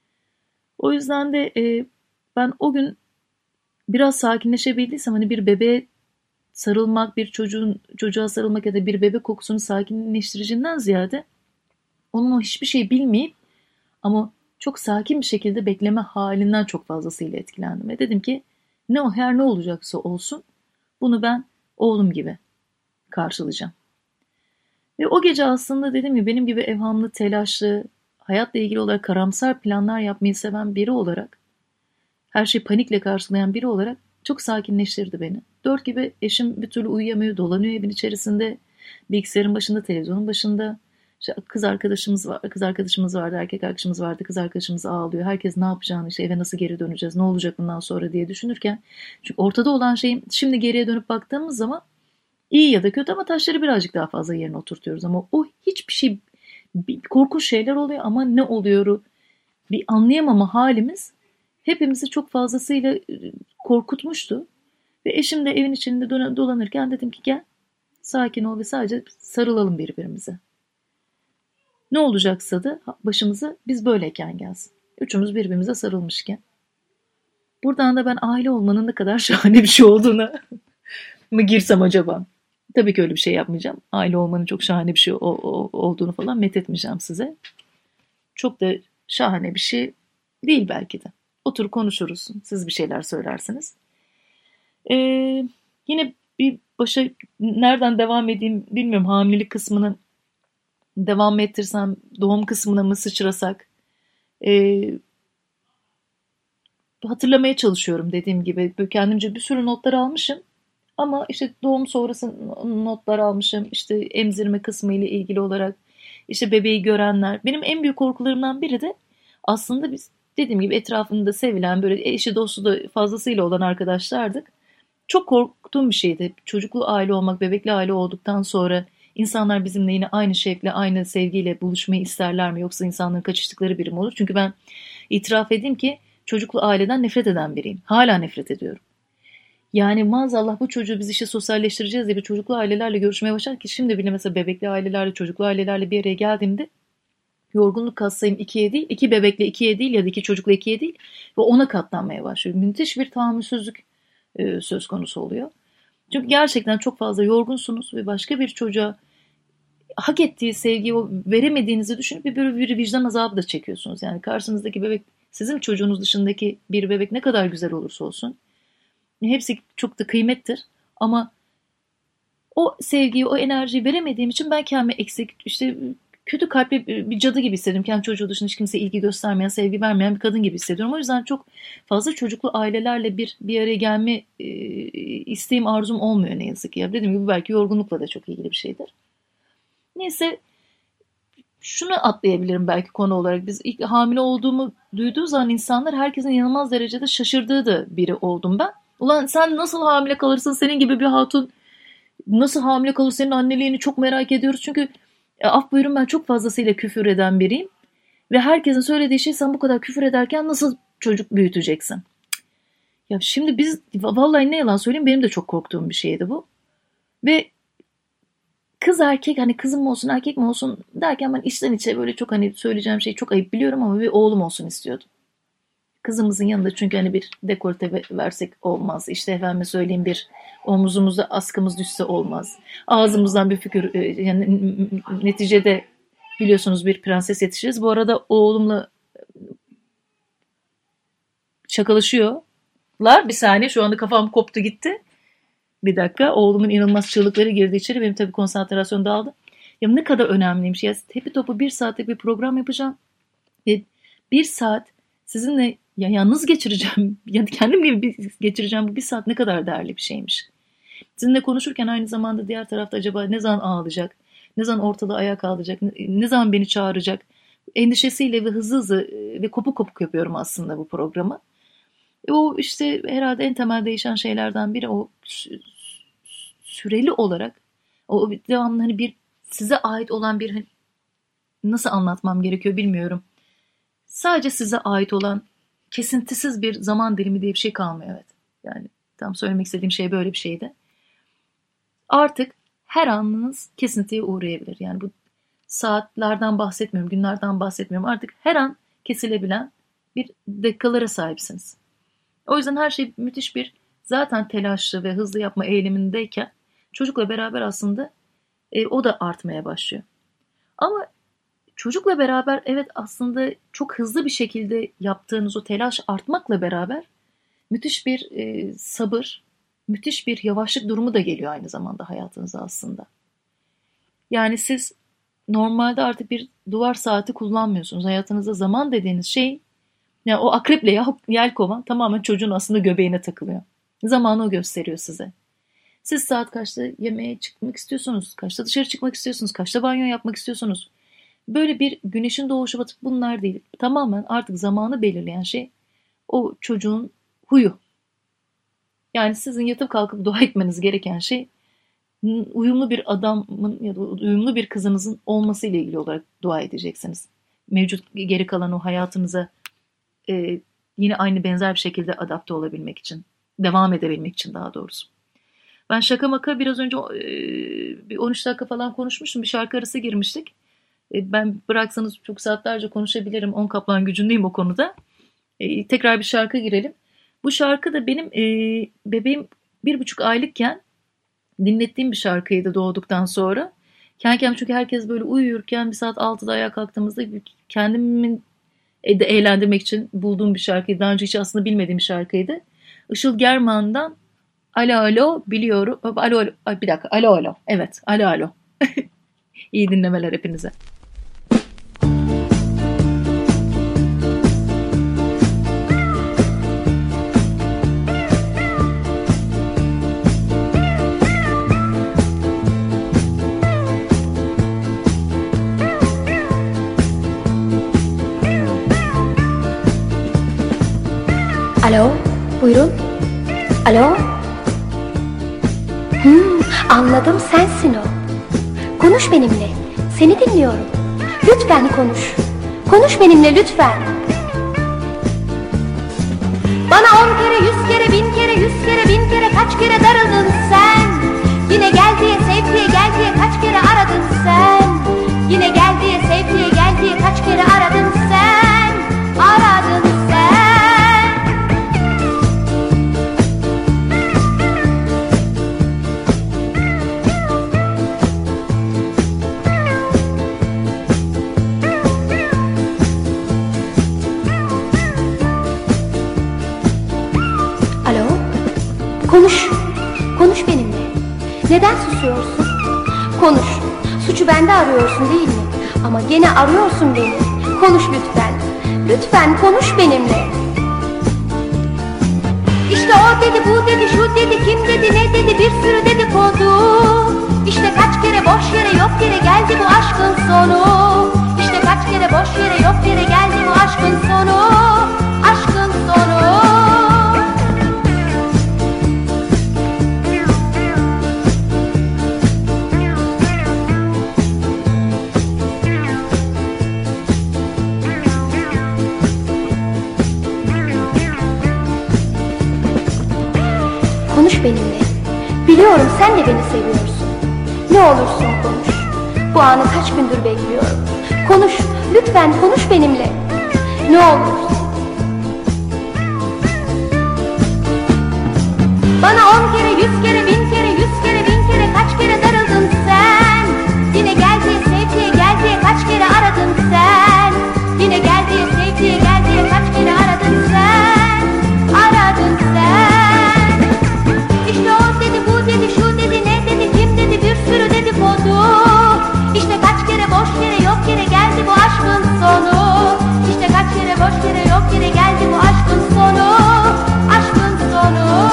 O yüzden de e, ben o gün biraz sakinleşebildiysem hani bir bebeğe sarılmak, bir çocuğun çocuğa sarılmak ya da bir bebek kokusunu sakinleştiricinden ziyade onun o hiçbir şey bilmeyip ama çok sakin bir şekilde bekleme halinden çok fazlasıyla etkilendim. Ve dedim ki ne o her ne olacaksa olsun bunu ben oğlum gibi karşılayacağım. Ve o gece aslında dediğim gibi benim gibi evhamlı, telaşlı, hayatla ilgili olarak karamsar planlar yapmayı seven biri olarak, her şeyi panikle karşılayan biri olarak çok sakinleştirdi beni. Dört gibi eşim bir türlü uyuyamıyor, dolanıyor evin içerisinde, bilgisayarın başında, televizyonun başında. İşte kız arkadaşımız var, kız arkadaşımız vardı, erkek arkadaşımız vardı, kız arkadaşımız ağlıyor. Herkes ne yapacağını, işte eve nasıl geri döneceğiz, ne olacak bundan sonra diye düşünürken, çünkü ortada olan şeyin şimdi geriye dönüp baktığımız zaman iyi ya da kötü ama taşları birazcık daha fazla yerine oturtuyoruz. Ama o hiçbir şey, bir korkunç şeyler oluyor ama ne oluyoru bir anlayamama halimiz hepimizi çok fazlasıyla e, korkutmuştu. Ve eşim de evin içinde dolanırken dedim ki gel sakin ol ve sadece sarılalım birbirimize. Ne olacaksa da başımıza biz böyleyken gelsin. Üçümüz birbirimize sarılmışken. Buradan da ben aile olmanın ne kadar şahane bir şey olduğunu mı girsem acaba? Tabii ki öyle bir şey yapmayacağım. Aile olmanın çok şahane bir şey olduğunu falan methetmeyeceğim size. Çok da şahane bir şey değil belki de. Otur konuşuruz. Siz bir şeyler söylersiniz. Ee, yine bir başa nereden devam edeyim bilmiyorum. Hamilelik kısmını devam mı ettirsem, doğum kısmına mı sıçrasak? Ee, hatırlamaya çalışıyorum dediğim gibi. Böyle kendimce bir sürü notlar almışım. Ama işte doğum sonrası notlar almışım. İşte emzirme kısmı ile ilgili olarak. İşte bebeği görenler. Benim en büyük korkularımdan biri de aslında biz dediğim gibi etrafında sevilen böyle eşi dostu da fazlasıyla olan arkadaşlardık. Çok korktuğum bir şeydi. Çocuklu aile olmak, bebekli aile olduktan sonra insanlar bizimle yine aynı şevkle, aynı sevgiyle buluşmayı isterler mi? Yoksa insanların kaçıştıkları biri mi olur? Çünkü ben itiraf edeyim ki çocuklu aileden nefret eden biriyim. Hala nefret ediyorum. Yani maazallah bu çocuğu biz işte sosyalleştireceğiz diye bir çocuklu ailelerle görüşmeye başladık ki şimdi bile mesela bebekli ailelerle, çocuklu ailelerle bir araya geldiğimde yorgunluk katsayım ikiye değil, iki bebekle ikiye değil ya da iki çocukla ikiye değil ve ona katlanmaya başlıyor. Müthiş bir tahammülsüzlük e, söz konusu oluyor. Çünkü gerçekten çok fazla yorgunsunuz ve başka bir çocuğa hak ettiği sevgiyi veremediğinizi düşünüp bir böyle bir vicdan azabı da çekiyorsunuz. Yani karşınızdaki bebek sizin çocuğunuz dışındaki bir bebek ne kadar güzel olursa olsun hepsi çok da kıymettir ama o sevgiyi, o enerjiyi veremediğim için ben kendimi eksik, işte kötü kalpli bir cadı gibi hissediyorum. Kendi çocuğu dışında hiç kimseye ilgi göstermeyen, sevgi vermeyen bir kadın gibi hissediyorum. O yüzden çok fazla çocuklu ailelerle bir bir araya gelme e, isteğim, arzum olmuyor ne yazık ki. Ya dediğim gibi belki yorgunlukla da çok ilgili bir şeydir. Neyse şunu atlayabilirim belki konu olarak. Biz ilk hamile olduğumu duyduğu zaman insanlar herkesin inanılmaz derecede şaşırdığı da biri oldum ben. Ulan sen nasıl hamile kalırsın, senin gibi bir hatun nasıl hamile kalır, senin anneliğini çok merak ediyoruz. Çünkü e, af buyurun ben çok fazlasıyla küfür eden biriyim. Ve herkesin söylediği şey sen bu kadar küfür ederken nasıl çocuk büyüteceksin? Ya şimdi biz vallahi ne yalan söyleyeyim benim de çok korktuğum bir şeydi bu. Ve kız erkek hani kızım mı olsun erkek mi olsun derken ben içten içe böyle çok hani söyleyeceğim şey çok ayıp biliyorum ama bir oğlum olsun istiyordum. Kızımızın yanında çünkü hani bir dekolte versek olmaz. İşte efendime söyleyeyim bir omuzumuzda askımız düşse olmaz. Ağzımızdan bir fikir yani neticede biliyorsunuz bir prenses yetişiriz. Bu arada oğlumla şakalaşıyorlar. Bir saniye şu anda kafam koptu gitti. Bir dakika oğlumun inanılmaz çığlıkları girdi içeri. Benim tabii konsantrasyon dağıldı. Ya ne kadar önemliymiş. Ya tepi topu bir saatlik bir program yapacağım. Ve bir saat sizinle ya yalnız geçireceğim. Yani kendim gibi geçireceğim bu bir saat ne kadar değerli bir şeymiş. Sizinle konuşurken aynı zamanda diğer tarafta acaba ne zaman ağlayacak? Ne zaman ortalığı ayağa kaldıracak? Ne zaman beni çağıracak? Endişesiyle ve hızlı hızlı ve kopuk kopuk yapıyorum aslında bu programı. O işte herhalde en temel değişen şeylerden biri o süreli olarak o devamlı hani bir size ait olan bir nasıl anlatmam gerekiyor bilmiyorum. Sadece size ait olan kesintisiz bir zaman dilimi diye bir şey kalmıyor evet. Yani tam söylemek istediğim şey böyle bir şeydi. Artık her anınız kesintiye uğrayabilir. Yani bu saatlerden bahsetmiyorum, günlerden bahsetmiyorum. Artık her an kesilebilen bir dakikalara sahipsiniz. O yüzden her şey müthiş bir zaten telaşlı ve hızlı yapma eğilimindeyken çocukla beraber aslında e, o da artmaya başlıyor. Ama çocukla beraber evet aslında çok hızlı bir şekilde yaptığınız o telaş artmakla beraber müthiş bir e, sabır, müthiş bir yavaşlık durumu da geliyor aynı zamanda hayatınıza aslında. Yani siz normalde artık bir duvar saati kullanmıyorsunuz. Hayatınızda zaman dediğiniz şey, yani o akreple ya- yelkovan tamamen çocuğun aslında göbeğine takılıyor. Zamanı o gösteriyor size. Siz saat kaçta yemeğe çıkmak istiyorsunuz? Kaçta dışarı çıkmak istiyorsunuz? Kaçta banyo yapmak istiyorsunuz? Böyle bir güneşin doğuşu batıp bunlar değil. Tamamen artık zamanı belirleyen şey o çocuğun huyu. Yani sizin yatıp kalkıp dua etmeniz gereken şey uyumlu bir adamın ya da uyumlu bir kızınızın olması ile ilgili olarak dua edeceksiniz. Mevcut geri kalan o hayatınıza e, yine aynı benzer bir şekilde adapte olabilmek için, devam edebilmek için daha doğrusu. Ben şaka maka biraz önce e, bir on üç dakika falan konuşmuştum. Bir şarkı arası girmiştik. E, ben bıraksanız çok saatlerce konuşabilirim. On kaplan gücündeyim o konuda. E, tekrar bir şarkı girelim. Bu şarkı da benim e, bebeğim bir buçuk aylıkken dinlettiğim bir şarkıydı doğduktan sonra. Kendi kendime, çünkü herkes böyle uyuyorken bir saat altıda ayağa kalktığımızda kendimi de eğlendirmek için bulduğum bir şarkıydı. Daha önce hiç aslında bilmediğim bir şarkıydı. Işıl German'dan Alo Alo biliyorum. Alo Alo. Ay, bir dakika. Alo Alo. Evet. Alo Alo. İyi dinlemeler hepinize. Alo, buyurun. Alo. Hmm, anladım, sensin o. Konuş benimle, seni dinliyorum. Lütfen konuş. Konuş benimle lütfen. Bana on kere, yüz kere, bin kere, yüz kere, bin kere kaç kere darıldın sen? Yine gel diye, sev diye, gel diye kaç kere aradın sen? Yine gel diye, sev diye, gel diye kaç kere aradın sen? Aradın sen. Konuş, konuş benimle. Neden susuyorsun? Konuş, suçu bende arıyorsun değil mi? Ama gene arıyorsun beni. Konuş lütfen, lütfen konuş benimle. İşte o dedi, bu dedi, şu dedi, kim dedi, ne dedi, bir sürü dedikodu. İşte kaç kere boş yere, yok yere geldi bu aşkın sonu. İşte kaç kere boş yere, yok yere geldi bu aşkın sonu. Aşkın sonu. Konuş benimle. Biliyorum sen de beni seviyorsun. Ne olursun konuş. Bu anı kaç gündür bekliyorum. Konuş, lütfen konuş benimle. Ne olursun. Bana on kere, yüz kere, bin kere, yüz kere, bin kere kaç kere darıldın sen? Yine gel diye, sev diye, gel diye kaç kere aradın sen? Yine gel diye, sev diye, gel diye kaç kere aradın sen? Aradın sen. İşte o dedi, bu dedi, şu dedi, ne dedi, kim dedi, bir sürü dedikodu. İşte kaç kere boş yere, yok yere geldi bu aşkın sonu. İşte kaç kere boş yere, yok yere geldi bu aşkın sonu. Aşkın sonu.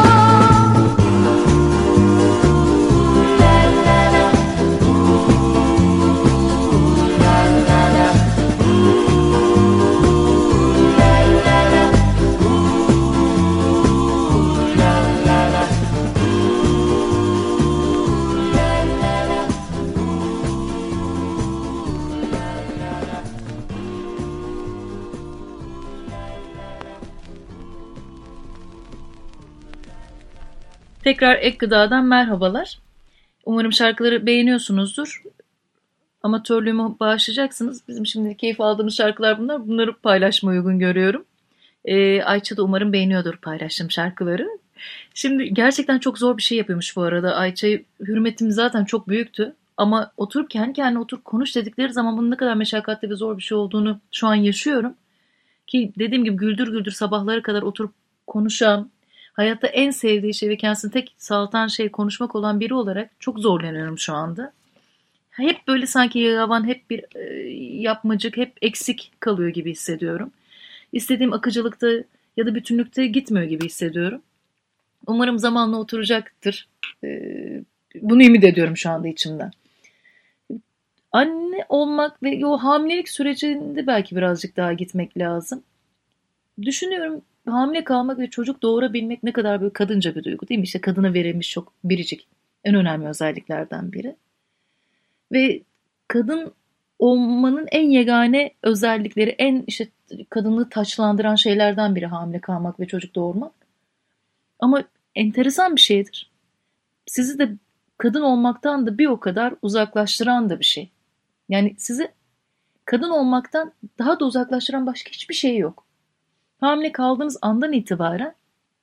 Tekrar Ek Gıda'dan merhabalar. Umarım şarkıları beğeniyorsunuzdur. Amatörlüğümü bağışlayacaksınız. Bizim şimdi keyif aldığımız şarkılar bunlar. Bunları paylaşmayı uygun görüyorum. Ee, Ayça da umarım beğeniyordur paylaştığım şarkıları. Şimdi gerçekten çok zor bir şey yapıyormuş bu arada. Ayça'yı hürmetim zaten çok büyüktü. Ama oturup kendi kendine otur konuş dedikleri zaman bunun ne kadar meşakkatli ve zor bir şey olduğunu şu an yaşıyorum. Ki dediğim gibi güldür güldür sabahlara kadar oturup konuşan, hayatta en sevdiği şey ve kendisini tek sağlatan şey konuşmak olan biri olarak çok zorlanıyorum şu anda. hep böyle sanki yavan, hep bir e, yapmacık, hep eksik kalıyor gibi hissediyorum. İstediğim akıcılıkta ya da bütünlükte gitmiyor gibi hissediyorum. Umarım zamanla oturacaktır. E, bunu ümit ediyorum şu anda içimden. Anne olmak ve o hamilelik sürecinde belki birazcık daha gitmek lazım. Düşünüyorum, hamile kalmak ve çocuk doğurabilmek ne kadar böyle kadınca bir duygu değil mi? İşte kadına verilmiş çok biricik, en önemli özelliklerden biri. Ve kadın olmanın en yegane özellikleri, en işte kadınlığı taçlandıran şeylerden biri hamile kalmak ve çocuk doğurmak. Ama enteresan bir şeydir. Sizi de kadın olmaktan da bir o kadar uzaklaştıran da bir şey. Yani sizi kadın olmaktan daha da uzaklaştıran başka hiçbir şey yok. Hamile kaldığınız andan itibaren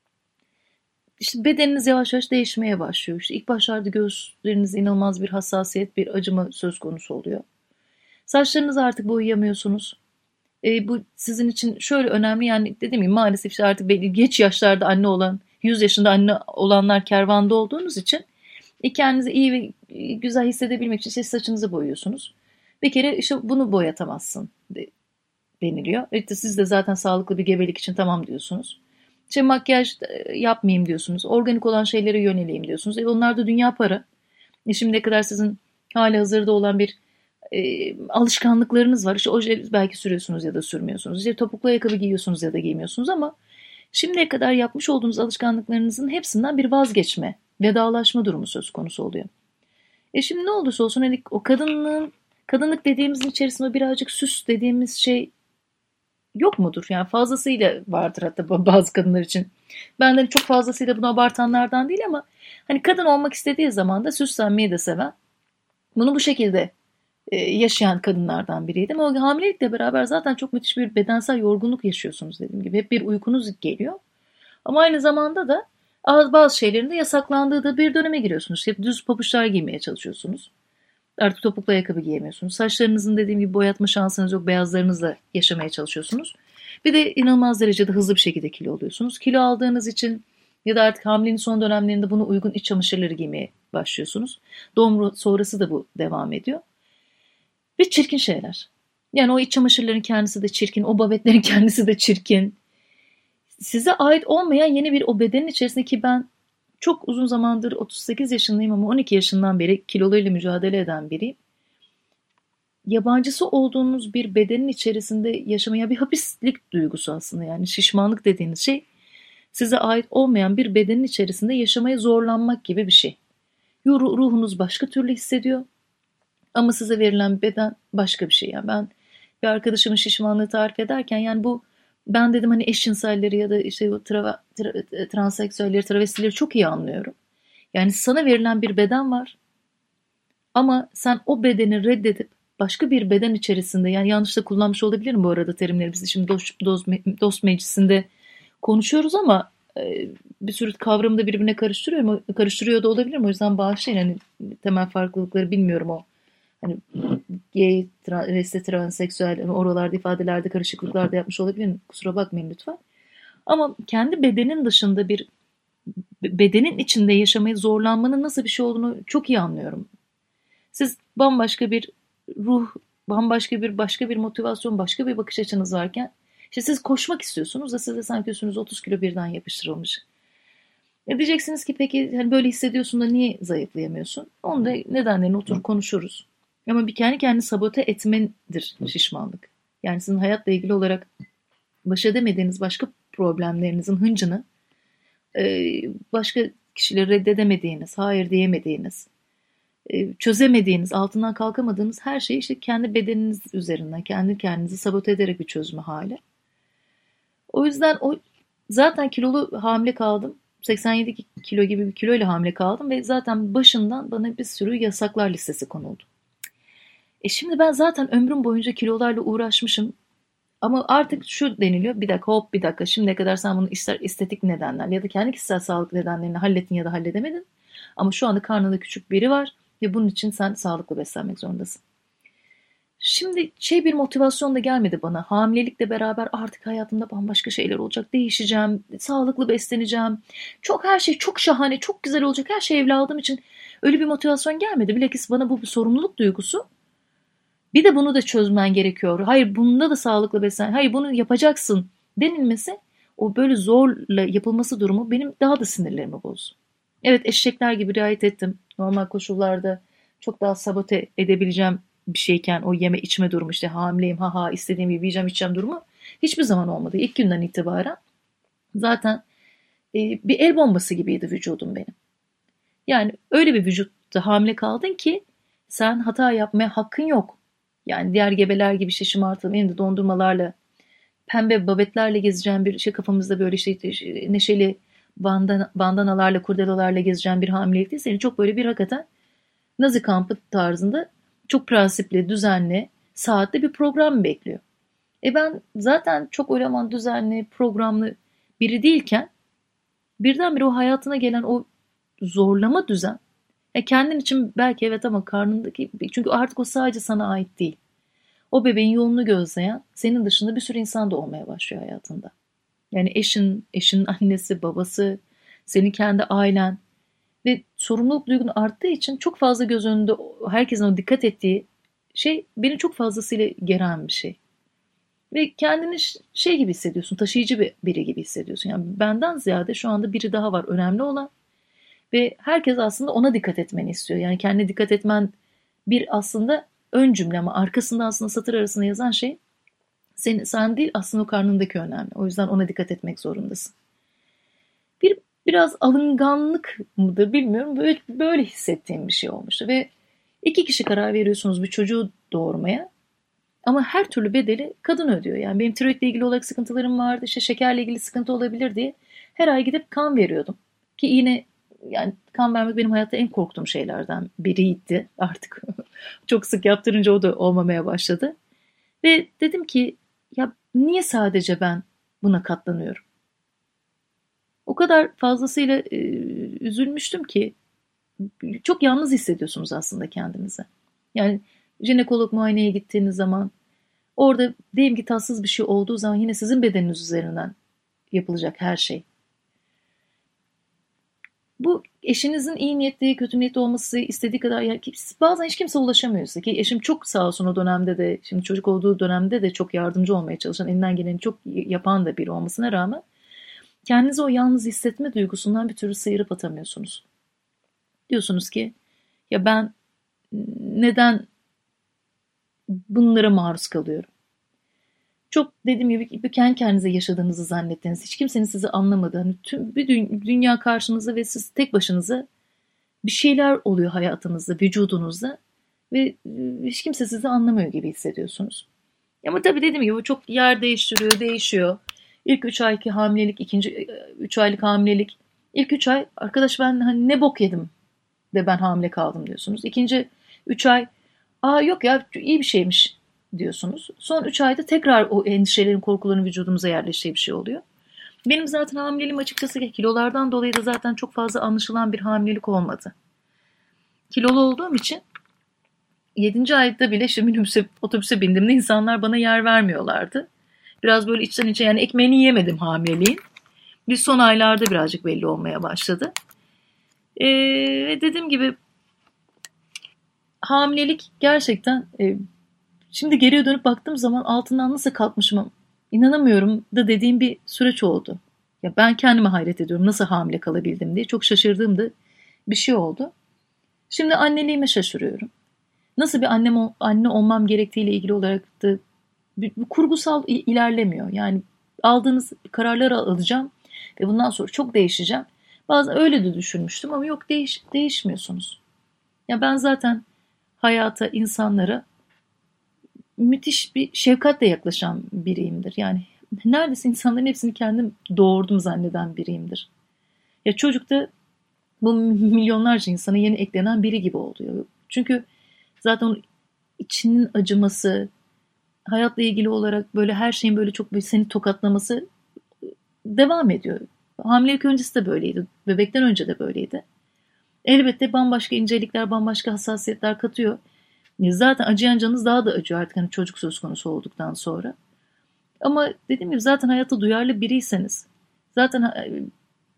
işte bedeniniz yavaş yavaş değişmeye başlıyor. İşte ilk başlarda göğüslerinizde inanılmaz bir hassasiyet, bir acıma söz konusu oluyor. Saçlarınızı artık boyayamıyorsunuz. E, bu sizin için şöyle önemli, yani dediğim gibi maalesef işte artık belli geç yaşlarda anne olan, yüz yaşında anne olanlar kervanda olduğunuz için e, kendinizi iyi ve güzel hissedebilmek için işte saçınızı boyuyorsunuz. Bir kere işte bunu boyatamazsın deniliyor. İşte siz de zaten sağlıklı bir gebelik için tamam diyorsunuz. İşte makyaj yapmayayım diyorsunuz. Organik olan şeylere yöneleyim diyorsunuz. E onlar da dünya para. E şimdiye kadar sizin hali hazırda olan bir e, alışkanlıklarınız var. İşte oje belki sürüyorsunuz ya da sürmüyorsunuz. İşte topuklu ayakkabı giyiyorsunuz ya da giymiyorsunuz ama şimdiye kadar yapmış olduğunuz alışkanlıklarınızın hepsinden bir vazgeçme, vedalaşma durumu söz konusu oluyor. E şimdi ne olursa olsun hani o kadınlığın, kadınlık dediğimizin içerisinde birazcık süs dediğimiz şey yok mudur? Yani fazlasıyla vardır hatta bazı kadınlar için. Ben de çok fazlasıyla bunu abartanlardan değil ama hani kadın olmak istediği zaman da süslenmeyi de seven, bunu bu şekilde e, yaşayan kadınlardan biriydim. O hamilelikle beraber zaten çok müthiş bir bedensel yorgunluk yaşıyorsunuz dediğim gibi. Hep bir uykunuz geliyor. Ama aynı zamanda da bazı şeylerin de yasaklandığı da bir döneme giriyorsunuz. Hep düz pabuçlar giymeye çalışıyorsunuz. Artık topuklu ayakkabı giyemiyorsunuz. Saçlarınızın dediğim gibi boyatma şansınız yok. Beyazlarınızla yaşamaya çalışıyorsunuz. Bir de inanılmaz derecede hızlı bir şekilde kilo alıyorsunuz. Kilo aldığınız için ya da artık hamileliğin son dönemlerinde buna uygun iç çamaşırları giymeye başlıyorsunuz. Doğum sonrası da bu devam ediyor. Ve çirkin şeyler. Yani o iç çamaşırların kendisi de çirkin. O babetlerin kendisi de çirkin. Size ait olmayan yeni bir o bedenin içerisinde, ki ben çok uzun zamandır otuz sekiz yaşındayım ama on iki yaşından beri kilolarıyla mücadele eden biriyim. Yabancısı olduğunuz bir bedenin içerisinde yaşamaya bir hapislik duygusu aslında, yani şişmanlık dediğiniz şey size ait olmayan bir bedenin içerisinde yaşamaya zorlanmak gibi bir şey. Ruhunuz başka türlü hissediyor ama size verilen beden başka bir şey. Yani ben bir arkadaşımın şişmanlığı tarif ederken, yani bu ben dedim hani eşcinselleri ya da işte o tra, tra, transseksüelleri, travestileri çok iyi anlıyorum. Yani sana verilen bir beden var ama sen o bedeni reddedip başka bir beden içerisinde, yani yanlış da kullanmış olabilirim bu arada terimleri, biz şimdi dost, dost, dost meclisinde konuşuyoruz ama e, bir sürü kavramı da birbirine karıştırıyor, karıştırıyor da olabilirim, o yüzden bağışlayın, hani temel farklılıkları bilmiyorum o. Hani gay, travesti, transseksüel, yani oralarda ifadelerde karışıklıklar da yapmış olabilirim. Kusura bakmayın lütfen. Ama kendi bedenin dışında bir bedenin içinde yaşamayı zorlanmanın nasıl bir şey olduğunu çok iyi anlıyorum. Siz bambaşka bir ruh, bambaşka bir başka bir motivasyon, başka bir bakış açınız varken işte siz koşmak istiyorsunuz da size sanki üstünüze otuz kilo birden yapıştırılmış. E diyeceksiniz ki peki hani böyle hissediyorsun da niye zayıflayamıyorsun? Onun da nedenlerini oturup konuşuruz. Ama bir kendi kendini sabote etmendir şişmanlık. Yani sizin hayatla ilgili olarak baş edemediğiniz başka problemlerinizin hıncını başka kişileri reddedemediğiniz, hayır diyemediğiniz, çözemediğiniz, altından kalkamadığınız her şeyi işte kendi bedeniniz üzerinden, kendi kendinizi sabote ederek bir çözme hali. O yüzden o zaten kilolu hamile kaldım. seksen yedi kilo gibi bir kiloyla hamile kaldım ve zaten başından bana bir sürü yasaklar listesi konuldu. E şimdi ben zaten ömrüm boyunca kilolarla uğraşmışım. Ama artık şu deniliyor, bir dakika hop bir dakika, şimdiye kadar sen bunu ister estetik nedenlerle ya da kendi kişisel sağlık nedenlerini hallettin ya da halledemedin. Ama şu anda karnında küçük biri var ve bunun için sen sağlıklı beslenmek zorundasın. Şimdi şey bir motivasyon da gelmedi bana. Hamilelikle beraber artık hayatımda bambaşka şeyler olacak. Değişeceğim, sağlıklı besleneceğim. Çok her şey çok şahane, çok güzel olacak. Her şey evladım için öyle bir motivasyon gelmedi. Bilakis bana bu bir sorumluluk duygusu. Bir de bunu da çözmen gerekiyor. Hayır, bunda da sağlıklı beslen. Hayır, bunu yapacaksın denilmesi, o böyle zorla yapılması durumu benim daha da sinirlerimi bozdu. Evet, eşekler gibi riayet ettim. Normal koşullarda çok daha sabote edebileceğim bir şeyken o yeme içme durumu, işte hamileyim, ha ha istediğim gibi yiyeceğim içeceğim durumu hiçbir zaman olmadı. İlk günden itibaren zaten e, bir el bombası gibiydi vücudum benim. Yani öyle bir vücutta hamile kaldın ki sen hata yapmaya hakkın yok. Yani diğer gebeler gibi işte şımartılı elinde dondurmalarla, pembe babetlerle gezeceğim bir şey, kafamızda böyle işte neşeli bandana, bandanalarla, kurdelalarla gezeceğim bir hamilelik değil. Seni çok böyle bir hakikaten Nazi kampı tarzında çok prensipli, düzenli, saatli bir program bekliyor. E ben zaten çok öyle aman düzenli, programlı biri değilken birdenbire o hayatına gelen o zorlama düzen. E kendin için belki evet ama karnındaki, çünkü artık o sadece sana ait değil. O bebeğin yolunu gözleyen senin dışında bir sürü insan da olmaya başlıyor hayatında. Yani eşin, eşinin annesi, babası, senin kendi ailen ve sorumluluk duygun arttığı için çok fazla göz önünde herkesin o dikkat ettiği şey beni çok fazlasıyla geren bir şey. Ve kendini şey gibi hissediyorsun, taşıyıcı bir biri gibi hissediyorsun. Yani benden ziyade şu anda biri daha var önemli olan ve herkes aslında ona dikkat etmeni istiyor. Yani kendine dikkat etmen bir aslında ön cümle ama arkasında aslında satır arasında yazan şey sen, sen değil aslında o karnındaki önemli. O yüzden ona dikkat etmek zorundasın. Bir biraz alınganlık mıdır bilmiyorum. Böyle, böyle hissettiğim bir şey olmuştu ve iki kişi karar veriyorsunuz bir çocuğu doğurmaya. Ama her türlü bedeli kadın ödüyor. Yani benim tiroidle ilgili olarak sıkıntılarım vardı. İşte şekerle ilgili sıkıntı olabilir diye her ay gidip kan veriyordum. Ki yine yani kan vermek benim hayatta en korktuğum şeylerden biriydi artık. Çok sık yaptırınca o da olmamaya başladı. Ve dedim ki ya niye sadece ben buna katlanıyorum? O kadar fazlasıyla e, üzülmüştüm ki çok yalnız hissediyorsunuz aslında kendinizi. Yani jinekolog muayeneye gittiğiniz zaman orada diyelim ki tatsız bir şey olduğu zaman yine sizin bedeniniz üzerinden yapılacak her şey. Bu eşinizin iyi niyetli, kötü niyetli olması istediği kadar yani bazen hiç kimse ulaşamıyor size ki eşim çok sağ olsun o dönemde de şimdi çocuk olduğu dönemde de çok yardımcı olmaya çalışan elinden geleni çok yapan da biri olmasına rağmen kendinizi o yalnız hissetme duygusundan bir türlü sıyırıp atamıyorsunuz. Diyorsunuz ki ya ben neden bunlara maruz kalıyorum? Çok dediğim gibi kendi kendinize yaşadığınızı zannettiğiniz, hiç kimsenin sizi anlamadığı, hani tüm bir dünya karşınızda ve siz tek başınıza bir şeyler oluyor hayatınızda, vücudunuzda ve hiç kimse sizi anlamıyor gibi hissediyorsunuz. Ama tabii dediğim gibi bu çok yer değiştiriyor, değişiyor. İlk üç ayki hamilelik, ikinci üç aylık hamilelik, ilk üç ay arkadaş ben hani ne bok yedim de ben hamile kaldım diyorsunuz. İkinci üç ay aa yok ya iyi bir şeymiş diyorsunuz. Son üç ayda tekrar o endişelerin, korkuların vücudumuza yerleştiği bir şey oluyor. Benim zaten hamileliğim açıkçası kilolardan dolayı da zaten çok fazla anlaşılan bir hamilelik olmadı. Kilolu olduğum için yedinci ayda bile işte minibüse, otobüse bindiğimde insanlar bana yer vermiyorlardı. Biraz böyle içten içe yani ekmeğini yiyemedim hamileliğin. Bir son aylarda birazcık belli olmaya başladı. Ee, ve dediğim gibi hamilelik gerçekten e, şimdi geriye dönüp baktığım zaman altından nasıl kalkmışım inanamıyorum da dediğim bir süreç oldu. Ya ben kendime hayret ediyorum nasıl hamile kalabildim diye çok şaşırdığım da bir şey oldu. Şimdi anneliğime şaşırıyorum. Nasıl bir annem anne olmam gerektiğiyle ilgili olarak da bir, bir kurgusal ilerlemiyor. Yani aldığınız kararları alacağım ve bundan sonra çok değişeceğim. Bazen öyle de düşünmüştüm ama yok değiş, değişmiyorsunuz. Ya ben zaten hayata, insanlara müthiş bir şefkatle yaklaşan biriyimdir. Yani neredeyse insanların hepsini kendim doğurdum zanneden biriyimdir. Ya çocukta bu milyonlarca insana yeni eklenen biri gibi oluyor. Çünkü zaten onun içinin acıması, hayatla ilgili olarak böyle her şeyin böyle çok böyle seni tokatlaması devam ediyor. Hamilelik öncesi de böyleydi. Bebekten önce de böyleydi. Elbette bambaşka incelikler, bambaşka hassasiyetler katıyor. Zaten acıyan canınız daha da acıyor artık hani çocuk söz konusu olduktan sonra. Ama dediğim gibi zaten hayata duyarlı biriyseniz, zaten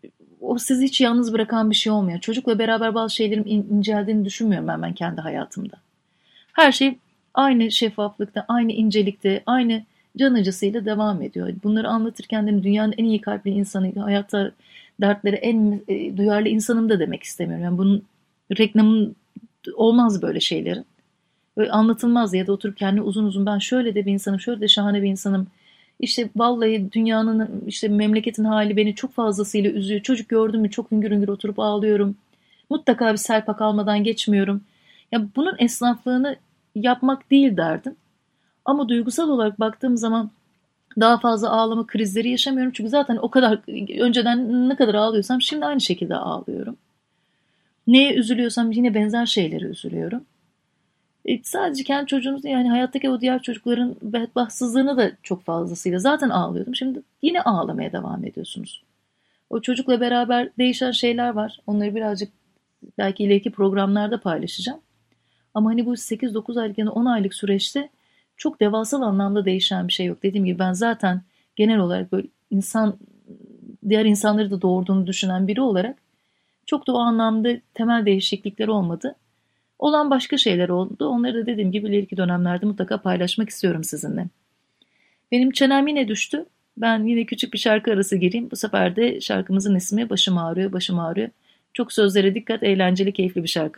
o sizi hiç yalnız bırakan bir şey olmuyor. Çocukla beraber bazı şeylerin in- inceldiğini düşünmüyorum ben, ben kendi hayatımda. Her şey aynı şeffaflıkta, aynı incelikte, aynı can acısıyla devam ediyor. Bunları anlatırken de dünyanın en iyi kalpli insanı, hayatta dertlere en e, duyarlı insanım da demek istemiyorum. Yani bunun reklamın olmaz böyle şeylerin. Böyle anlatılmaz ya da oturup kendi uzun uzun ben şöyle de bir insanım, şöyle de şahane bir insanım. İşte vallahi dünyanın, işte memleketin hali beni çok fazlasıyla üzüyor. Çocuk gördüm mü çok hüngür hüngür oturup ağlıyorum. Mutlaka bir serpak almadan geçmiyorum. Ya bunun esnaflığını yapmak değil derdim. Ama duygusal olarak baktığım zaman daha fazla ağlama krizleri yaşamıyorum. Çünkü zaten o kadar önceden ne kadar ağlıyorsam şimdi aynı şekilde ağlıyorum. Neye üzülüyorsam yine benzer şeylere üzülüyorum. E, sadece kendi çocuğumuz yani hayattaki o diğer çocukların bedbahtsızlığını da çok fazlasıyla zaten ağlıyordum. Şimdi yine ağlamaya devam ediyorsunuz. O çocukla beraber değişen şeyler var. Onları birazcık belki ileriki programlarda paylaşacağım. Ama hani bu sekiz dokuz aylık ya da on aylık süreçte çok devasal anlamda değişen bir şey yok. Dediğim gibi ben zaten genel olarak böyle insan, diğer insanları da doğurduğunu düşünen biri olarak çok da o anlamda temel değişiklikler olmadı. Olan başka şeyler oldu. Onları da dediğim gibi ileriki dönemlerde mutlaka paylaşmak istiyorum sizinle. Benim çenem yine düştü. Ben yine küçük bir şarkı arası gireyim. Bu sefer de şarkımızın ismi Başım Ağrıyor, Başım Ağrıyor. Çok sözlere dikkat, eğlenceli, keyifli bir şarkı.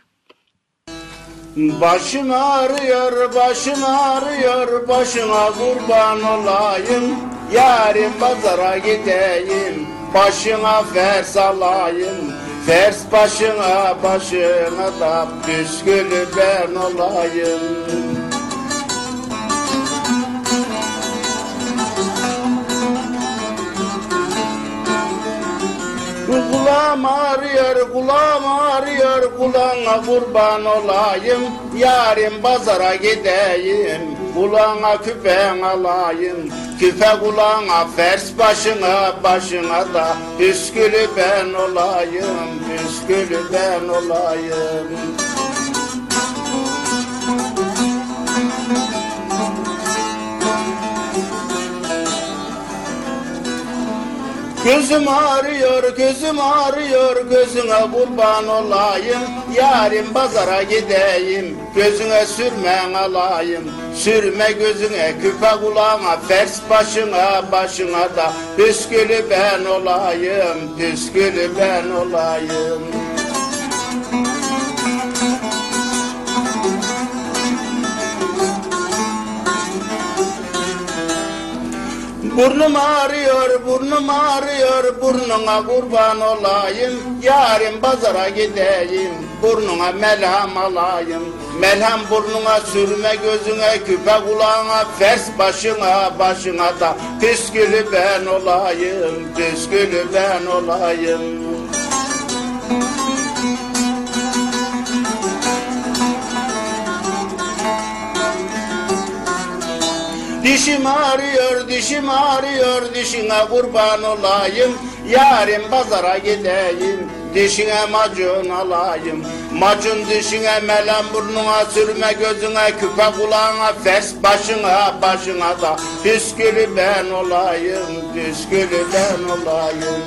Başım ağrıyor, başım ağrıyor, başına kurban olayım. Yarın pazara gideyim, başına fers alayım. Fers başına, başına da püskülü ben olayım. Kulağım ağrıyor, kulağım ağrıyor, kulağına kurban olayım. Yarın pazara gideyim, kulağına küpen alayım. Küpe kulağına, fers başına, başına da püskülü ben olayım, püskülü ben olayım. Gözüm ağrıyor, gözüm ağrıyor, gözüne kurban olayım. Yarın pazara gideyim, gözüne sürmen alayım. Sürme gözüne, küpe kulağına, fers başına, başına da püskülü ben olayım, püskülü ben olayım. Burnum ağrıyor, burnum ağrıyor, burnuna kurban olayım. Yarın pazara gideyim, burnuna melham alayım. Melham burnuna sürme gözüne, küpe kulağına, fers başına, başına da püskülü ben olayım, püskülü ben olayım. Dişim ağrıyor, dişim ağrıyor, dişine kurban olayım. Yarın pazara gideyim, dişine macun alayım. Macun dişine, melem burnuna, sürme gözüne, küpe kulağına, fers başına, başına da püskülü ben olayım, püskülü ben olayım.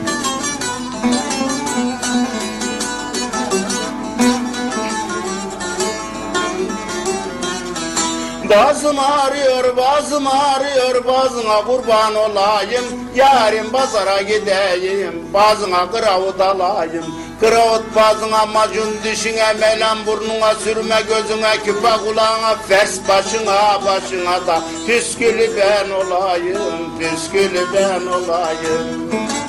Bazım ağrıyor, bazım ağrıyor, bazına kurban olayım. Yarın pazara gideyim, bazına kıravut alayım. Kıravut bazına, macun dişine, melem burnuna, sürme gözüne, küpe kulağına, fers başına, başına da püskülü ben olayım, püskülü ben olayım.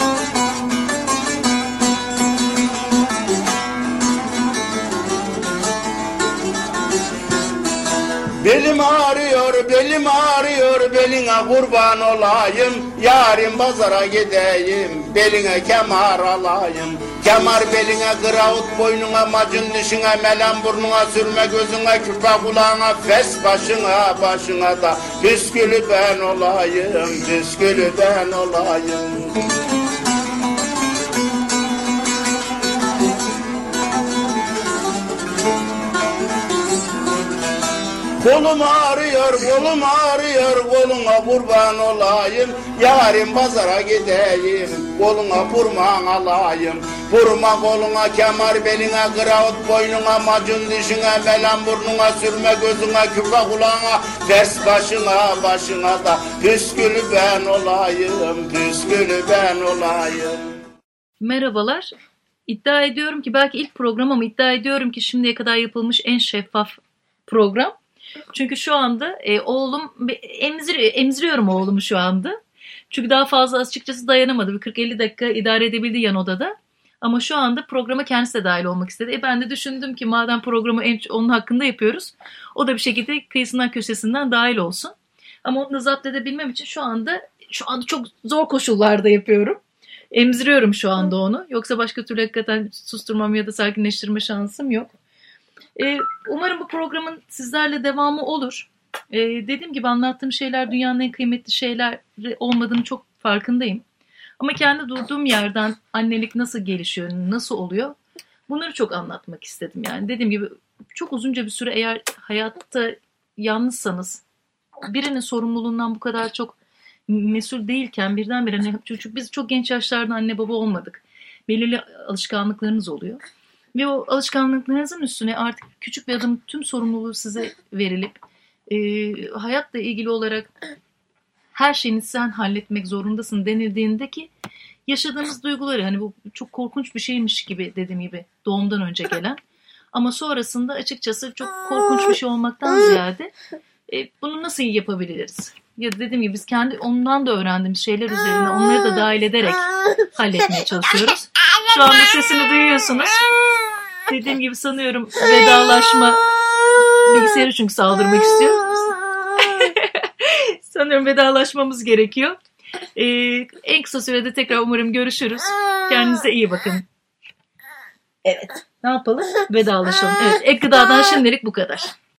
Belim ağrıyor, belim ağrıyor, beline kurban olayım. Yarın pazara gideyim, beline kemar alayım. Kemar beline, kıravut boynuna, macun dişine, melem burnuna, sürme gözüne, küpe kulağına, fes başına, başına da püskülü ben olayım, püskülü ben olayım. Kolum ağrıyor, kolum ağrıyor, koluna kurban olayım. Yarın pazara gideyim, koluna kurban alayım. Vurma koluna kemer, beline kıravut, boynuna macun, dişine melan, burnuna sürme, gözüne küpe, kulağına ters, başına başına da püskülü ben olayım, püskülü ben olayım. Merhabalar. İddia ediyorum ki belki ilk program ama iddia ediyorum ki şimdiye kadar yapılmış en şeffaf program. Çünkü şu anda e, oğlum emziriyor, emziriyorum oğlumu şu anda. Çünkü daha fazla açıkçası dayanamadı. Bir kırk elli dakika idare edebildi yan odada. Ama şu anda programa kendisi de dahil olmak istedi. E ben de düşündüm ki madem programı en, onun hakkında yapıyoruz, o da bir şekilde kıyısından köşesinden dahil olsun. Ama onu da zapt edebilmem için şu anda şu anda çok zor koşullarda yapıyorum. Emziriyorum şu anda onu. Yoksa başka türlü hakikaten susturmam ya da sakinleştirme şansım yok. Ee, umarım bu programın sizlerle devamı olur. Ee, dediğim gibi anlattığım şeyler dünyanın en kıymetli şeyler olmadığını çok farkındayım. Ama kendi durduğum yerden annelik nasıl gelişiyor, nasıl oluyor? Bunları çok anlatmak istedim yani. Dediğim gibi çok uzunca bir süre eğer hayatta yalnızsanız, birinin sorumluluğundan bu kadar çok mesul değilken birdenbire hani çocuk, biz çok genç yaşlarda anne baba olmadık. Belirli alışkanlıklarınız oluyor. Ve o alışkanlıklarınızın üstüne artık küçük bir adım tüm sorumluluğu size verilip e, hayatla ilgili olarak her şeyini sen halletmek zorundasın denildiğinde ki yaşadığımız duyguları, hani bu çok korkunç bir şeymiş gibi, dediğim gibi doğumdan önce gelen ama sonrasında açıkçası çok korkunç bir şey olmaktan ziyade e, bunu nasıl iyi yapabiliriz? Ya dediğim gibi biz kendi ondan da öğrendiğimiz şeyler üzerine onları da dahil ederek halletmeye çalışıyoruz. Şu anda sesini duyuyorsunuz. Dediğim gibi sanıyorum vedalaşma, bilgisayarı çünkü saldırmak istiyor. Sanıyorum vedalaşmamız gerekiyor. Ee, en kısa sürede tekrar umarım görüşürüz. Kendinize iyi bakın. Evet. Ne yapalım? Vedalaşalım. Evet. Ek gıdadan şimdilik bu kadar.